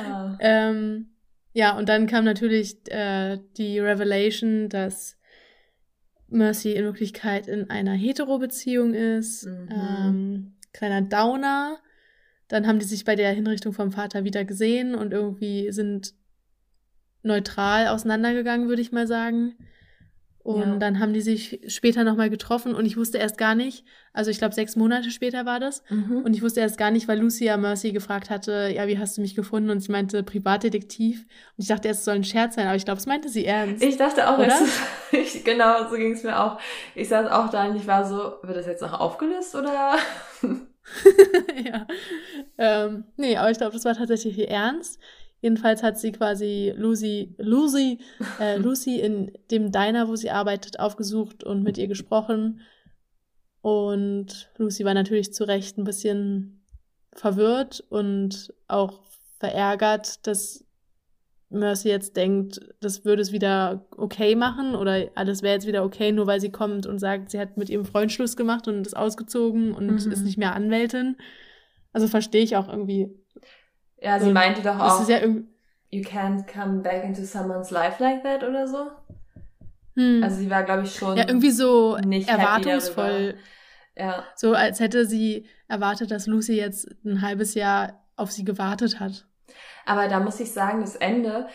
Ja, und dann kam natürlich die Revelation, dass Mercy in Wirklichkeit in einer Hetero-Beziehung ist. Kleiner Downer. Dann haben die sich bei der Hinrichtung vom Vater wieder gesehen und irgendwie sind neutral auseinandergegangen, würde ich mal sagen. Und dann haben die sich später nochmal getroffen und ich wusste erst gar nicht, also ich glaube 6 Monate später war das, und ich wusste erst gar nicht, weil Lucy ja Mercy gefragt hatte, ja, wie hast du mich gefunden? Und sie meinte, Privatdetektiv. Und ich dachte erst, es soll ein Scherz sein, aber ich glaube, es meinte sie ernst. Ich dachte auch, oder? Genau, so ging es mir auch. Ich saß auch da und ich war so, wird das jetzt noch aufgelöst oder? Ja. Nee, aber ich glaube, das war tatsächlich ihr Ernst. Jedenfalls hat sie quasi Lucy in dem Diner, wo sie arbeitet, aufgesucht und mit ihr gesprochen. Und Lucy war natürlich zu Recht ein bisschen verwirrt und auch verärgert, dass Mercy jetzt denkt, das würde es wieder okay machen oder alles wäre jetzt wieder okay, nur weil sie kommt und sagt, sie hat mit ihrem Freund Schluss gemacht und ist ausgezogen und ist nicht mehr Anwältin. Also verstehe ich auch irgendwie. Ja, sie meinte doch auch, ja you can't come back into someone's life like that oder so. Also sie war, glaube ich, schon ja, irgendwie so nicht erwartungsvoll. Ja. So als hätte sie erwartet, dass Lucy jetzt ein halbes Jahr auf sie gewartet hat. Aber da muss ich sagen, das Ende,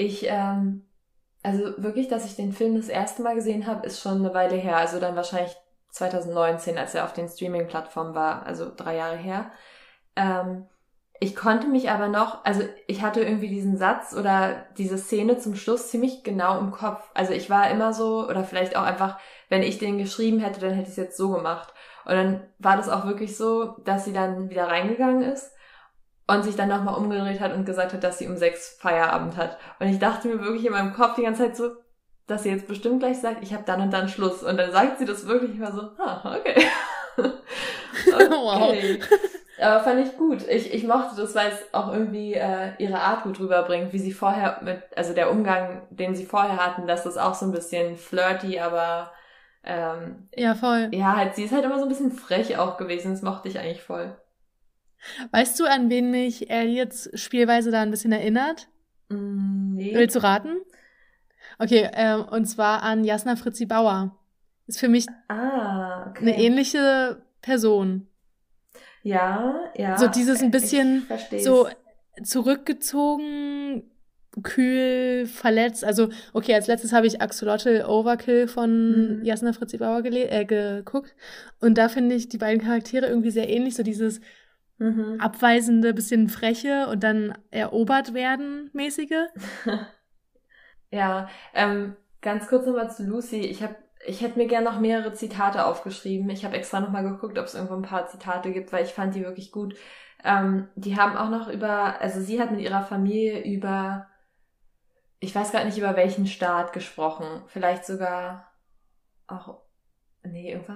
also wirklich, dass ich den Film das erste Mal gesehen habe, ist schon eine Weile her. Also dann wahrscheinlich 2019, als er auf den Streaming-Plattformen war, also 3 Jahre her. Ich konnte mich aber noch, also ich hatte irgendwie diesen Satz oder diese Szene zum Schluss ziemlich genau im Kopf. Also ich war immer so, oder vielleicht auch einfach, wenn ich den geschrieben hätte, dann hätte ich es jetzt so gemacht. Und dann war das auch wirklich so, dass sie dann wieder reingegangen ist und sich dann nochmal umgedreht hat und gesagt hat, dass sie um 6 Feierabend hat. Und ich dachte mir wirklich in meinem Kopf die ganze Zeit so, dass sie jetzt bestimmt gleich sagt, ich habe dann und dann Schluss. Und dann sagt sie das wirklich, ich war so, okay. Okay. Wow. Aber fand ich gut. Ich mochte das, weil es auch irgendwie ihre Art gut rüberbringt, wie sie vorher also der Umgang, den sie vorher hatten, dass das auch so ein bisschen flirty, aber ja, voll. Ja, halt, sie ist halt immer so ein bisschen frech auch gewesen, das mochte ich eigentlich voll. Weißt du, an wen mich jetzt Spielweise da ein bisschen erinnert? Nee. Willst du raten? Okay, und zwar an Jasna Fritzi Bauer. Ist für mich eine ähnliche Person. Ja. So dieses ein bisschen so zurückgezogen, kühl, verletzt. Also, okay, als letztes habe ich Axolotl Overkill von Jasna Fritzi Bauer geguckt. Und da finde ich die beiden Charaktere irgendwie sehr ähnlich. So dieses abweisende, bisschen freche und dann erobert werden mäßige. Ja, ganz kurz nochmal zu Lucy. Ich hätte mir gerne noch mehrere Zitate aufgeschrieben. Ich habe extra nochmal geguckt, ob es irgendwo ein paar Zitate gibt, weil ich fand die wirklich gut. Die haben auch noch also sie hat mit ihrer Familie über, ich weiß gerade nicht über welchen Staat gesprochen. Vielleicht sogar auch, irgendwas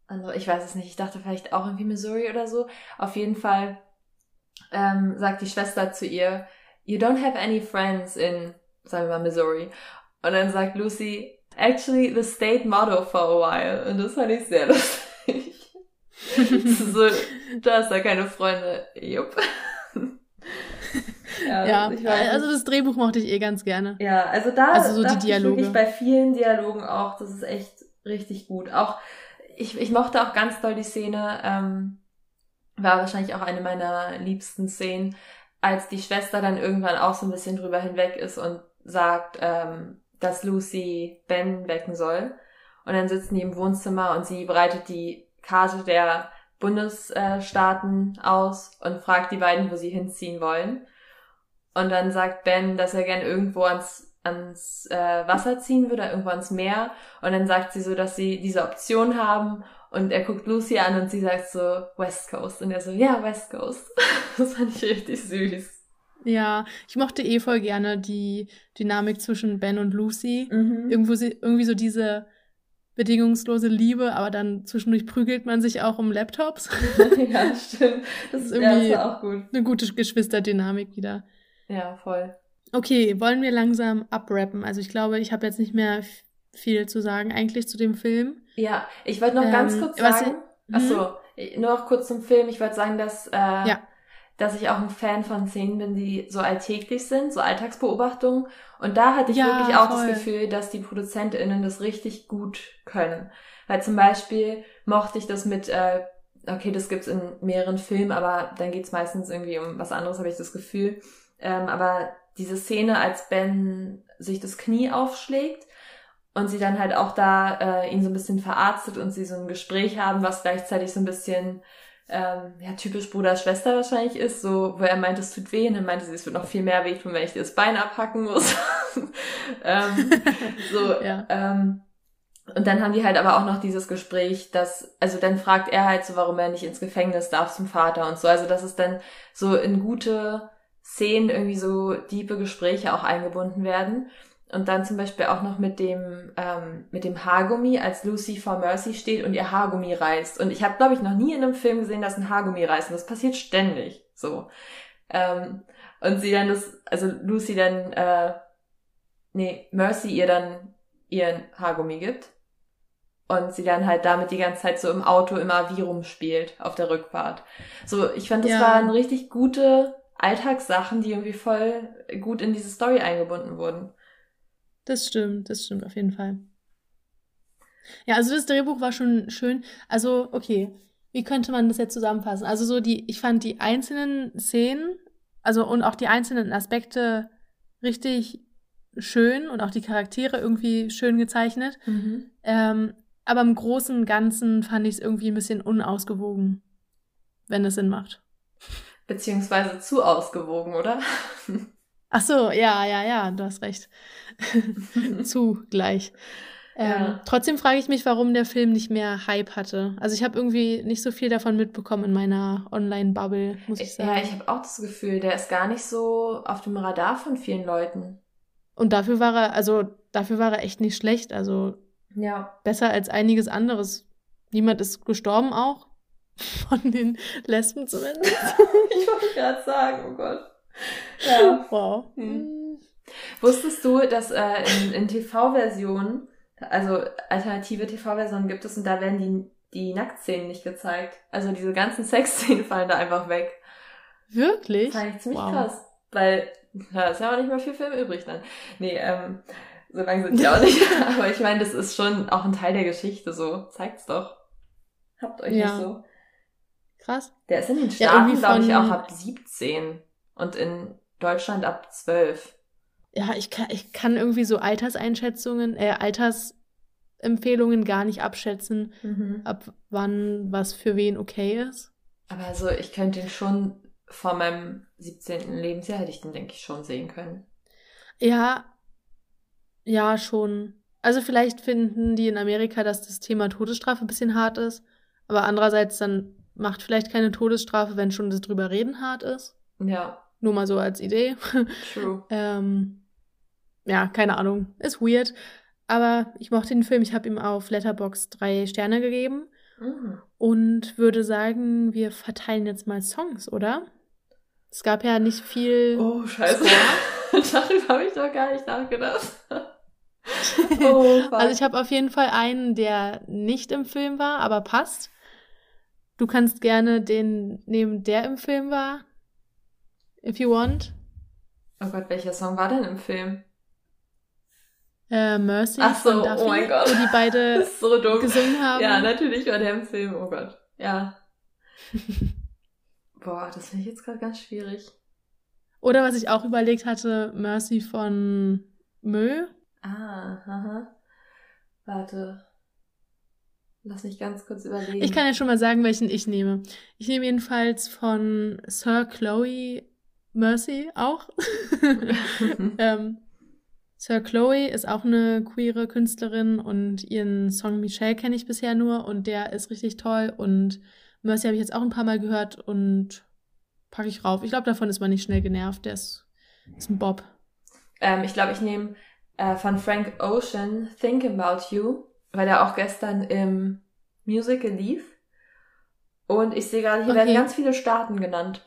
andere, ich weiß es nicht, ich dachte vielleicht auch irgendwie Missouri oder so. Auf jeden Fall sagt die Schwester zu ihr, you don't have any friends in, sagen wir mal, Missouri. Und dann sagt Lucy, actually the state motto for a while. Und das fand ich sehr lustig. So, du hast da keine Freunde. Jupp. Ja, also das Drehbuch mochte ich ganz gerne. Ja, also so die Dialoge. Ich wirklich bei vielen Dialogen auch, das ist echt richtig gut. Auch, ich mochte auch ganz doll die Szene, war wahrscheinlich auch eine meiner liebsten Szenen, als die Schwester dann irgendwann auch so ein bisschen drüber hinweg ist und sagt, dass Lucy Ben wecken soll. Und dann sitzen die im Wohnzimmer und sie breitet die Karte der Bundesstaaten aus und fragt die beiden, wo sie hinziehen wollen. Und dann sagt Ben, dass er gern irgendwo ans Wasser ziehen würde, irgendwo ans Meer. Und dann sagt sie so, dass sie diese Option haben. Und er guckt Lucy an und sie sagt so, West Coast. Und er so, ja, West Coast. Das fand ich richtig süß. Ja, ich mochte voll gerne die Dynamik zwischen Ben und Lucy. Mhm. Irgendwie so diese bedingungslose Liebe, aber dann zwischendurch prügelt man sich auch um Laptops. Ja, stimmt. Das war auch gut. Eine gute Geschwisterdynamik wieder. Ja, voll. Okay, wollen wir langsam abrappen? Also ich glaube, ich habe jetzt nicht mehr viel zu sagen eigentlich zu dem Film. Ja, ich wollte noch ganz kurz sagen, nur noch kurz zum Film. Ich wollte sagen, dass ich auch ein Fan von Szenen bin, die so alltäglich sind, so Alltagsbeobachtungen. Und da hatte ich wirklich auch das Gefühl, dass die ProduzentInnen das richtig gut können. Weil zum Beispiel mochte ich das mit, okay, das gibt's in mehreren Filmen, aber dann geht's meistens irgendwie um was anderes, habe ich das Gefühl. Aber diese Szene, als Ben sich das Knie aufschlägt und sie dann halt auch da ihn so ein bisschen verarztet und sie so ein Gespräch haben, was gleichzeitig so ein bisschen typisch Bruder-Schwester wahrscheinlich ist, so, wo er meint, es tut weh, und dann meinte sie, es wird noch viel mehr wehtun, wenn ich dir das Bein abhacken muss. Und dann haben die halt aber auch noch dieses Gespräch, also dann fragt er halt so, warum er nicht ins Gefängnis darf zum Vater und so, also dass es dann so in gute Szenen irgendwie so tiefe Gespräche auch eingebunden werden. Und dann zum Beispiel auch noch mit dem Haargummi, als Lucy vor Mercy steht und ihr Haargummi reißt. Und ich habe, glaube ich, noch nie in einem Film gesehen, dass ein Haargummi reißt. Und das passiert ständig so. Und sie dann Lucy dann, Mercy ihr dann ihren Haargummi gibt. Und sie dann halt damit die ganze Zeit so im Auto immer wie rumspielt auf der Rückfahrt. So, ich fand, das waren richtig gute Alltagssachen, die irgendwie voll gut in diese Story eingebunden wurden. Das stimmt auf jeden Fall. Ja, also das Drehbuch war schon schön. Also, okay, wie könnte man das jetzt zusammenfassen? Also ich fand die einzelnen Szenen, also und auch die einzelnen Aspekte richtig schön und auch die Charaktere irgendwie schön gezeichnet. Mhm. Aber im Großen und Ganzen fand ich es irgendwie ein bisschen unausgewogen, wenn es Sinn macht. Beziehungsweise zu ausgewogen, oder? Ach so, ja, du hast recht. Zugleich. Trotzdem frage ich mich, warum der Film nicht mehr Hype hatte. Also ich habe irgendwie nicht so viel davon mitbekommen in meiner Online-Bubble, muss ich sagen. Ja, ich habe auch das Gefühl, der ist gar nicht so auf dem Radar von vielen Leuten. Und dafür war er echt nicht schlecht. Also besser als einiges anderes. Niemand ist gestorben auch. Von den Lesben zumindest. Ich wollte gerade sagen, oh Gott. Ja. Wow. Wusstest du, dass in TV-Versionen, also alternative TV-Versionen gibt es und da werden die Nacktszenen nicht gezeigt. Also diese ganzen Sexszenen fallen da einfach weg. Wirklich? Das fand ich ziemlich krass. Weil, da ist ja auch nicht mehr viel Film übrig dann. Nee, so lange sind die auch nicht. Aber ich meine, das ist schon auch ein Teil der Geschichte so. Zeigt's doch. Habt euch nicht so. Krass. Der ist in den Staaten, glaube ich, auch ab 17 und in Deutschland ab 12. Ja, ich kann irgendwie so Altersempfehlungen gar nicht abschätzen, ab wann was für wen okay ist. Aber also ich könnte ihn schon vor meinem 17. Lebensjahr, hätte ich den, denke ich, schon sehen können. Ja, schon. Also vielleicht finden die in Amerika, dass das Thema Todesstrafe ein bisschen hart ist, aber andererseits dann macht vielleicht keine Todesstrafe, wenn schon das drüber reden hart ist. Ja. Nur mal so als Idee. True. Ja, keine Ahnung. Ist weird. Aber ich mochte den Film. Ich habe ihm auf Letterboxd 3 Sterne gegeben. Und würde sagen, wir verteilen jetzt mal Songs, oder? Es gab ja nicht viel Oh, scheiße. Score. Darüber habe ich doch gar nicht nachgedacht. Oh, fuck. Also ich habe auf jeden Fall einen, der nicht im Film war, aber passt. Du kannst gerne den nehmen, der im Film war. If you want. Oh Gott, welcher Song war denn im Film? Mercy Ach so, von Duffy, oh mein Gott. wo die beide Das ist so dumm. gesungen haben. Ja, natürlich war der im Film, oh Gott. Ja. Boah, das finde ich jetzt gerade ganz schwierig. Oder was ich auch überlegt hatte, Mercy von Mö. Haha. Warte. Lass mich ganz kurz überlegen. Ich kann ja schon mal sagen, welchen ich nehme. Ich nehme jedenfalls von Sir Chloe Mercy auch. Sir Chloe ist auch eine queere Künstlerin und ihren Song Michelle kenne ich bisher nur und der ist richtig toll und Mercy habe ich jetzt auch ein paar Mal gehört und packe ich rauf. Ich glaube, davon ist man nicht schnell genervt. Der ist ein Bob. Ich glaube, ich nehme von Frank Ocean Think About You, weil der auch gestern im Musical lief. Und ich sehe gerade, hier werden ganz viele Staaten genannt.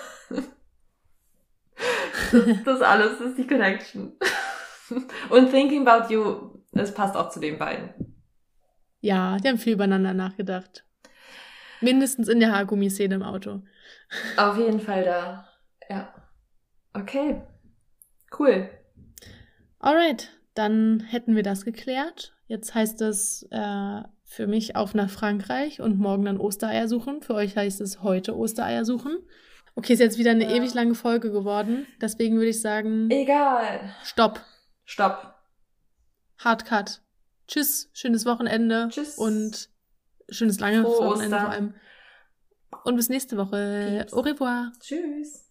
das alles ist die Connection. Und Thinking About You, das passt auch zu den beiden. Ja, die haben viel übereinander nachgedacht. Mindestens in der Haargummi-Szene im Auto. Auf jeden Fall da. Ja. Okay. Cool. Alright, dann hätten wir das geklärt. Jetzt heißt es für mich auf nach Frankreich und morgen dann Ostereier suchen. Für euch heißt es heute Ostereier suchen. Okay, ist jetzt wieder eine ewig lange Folge geworden. Deswegen würde ich sagen... Egal. Stopp. Stopp. Hard Cut. Tschüss, schönes Wochenende. Tschüss. Und schönes langes Wochenende Ostern. vor allem. Und bis nächste Woche. Peace. Au revoir. Tschüss.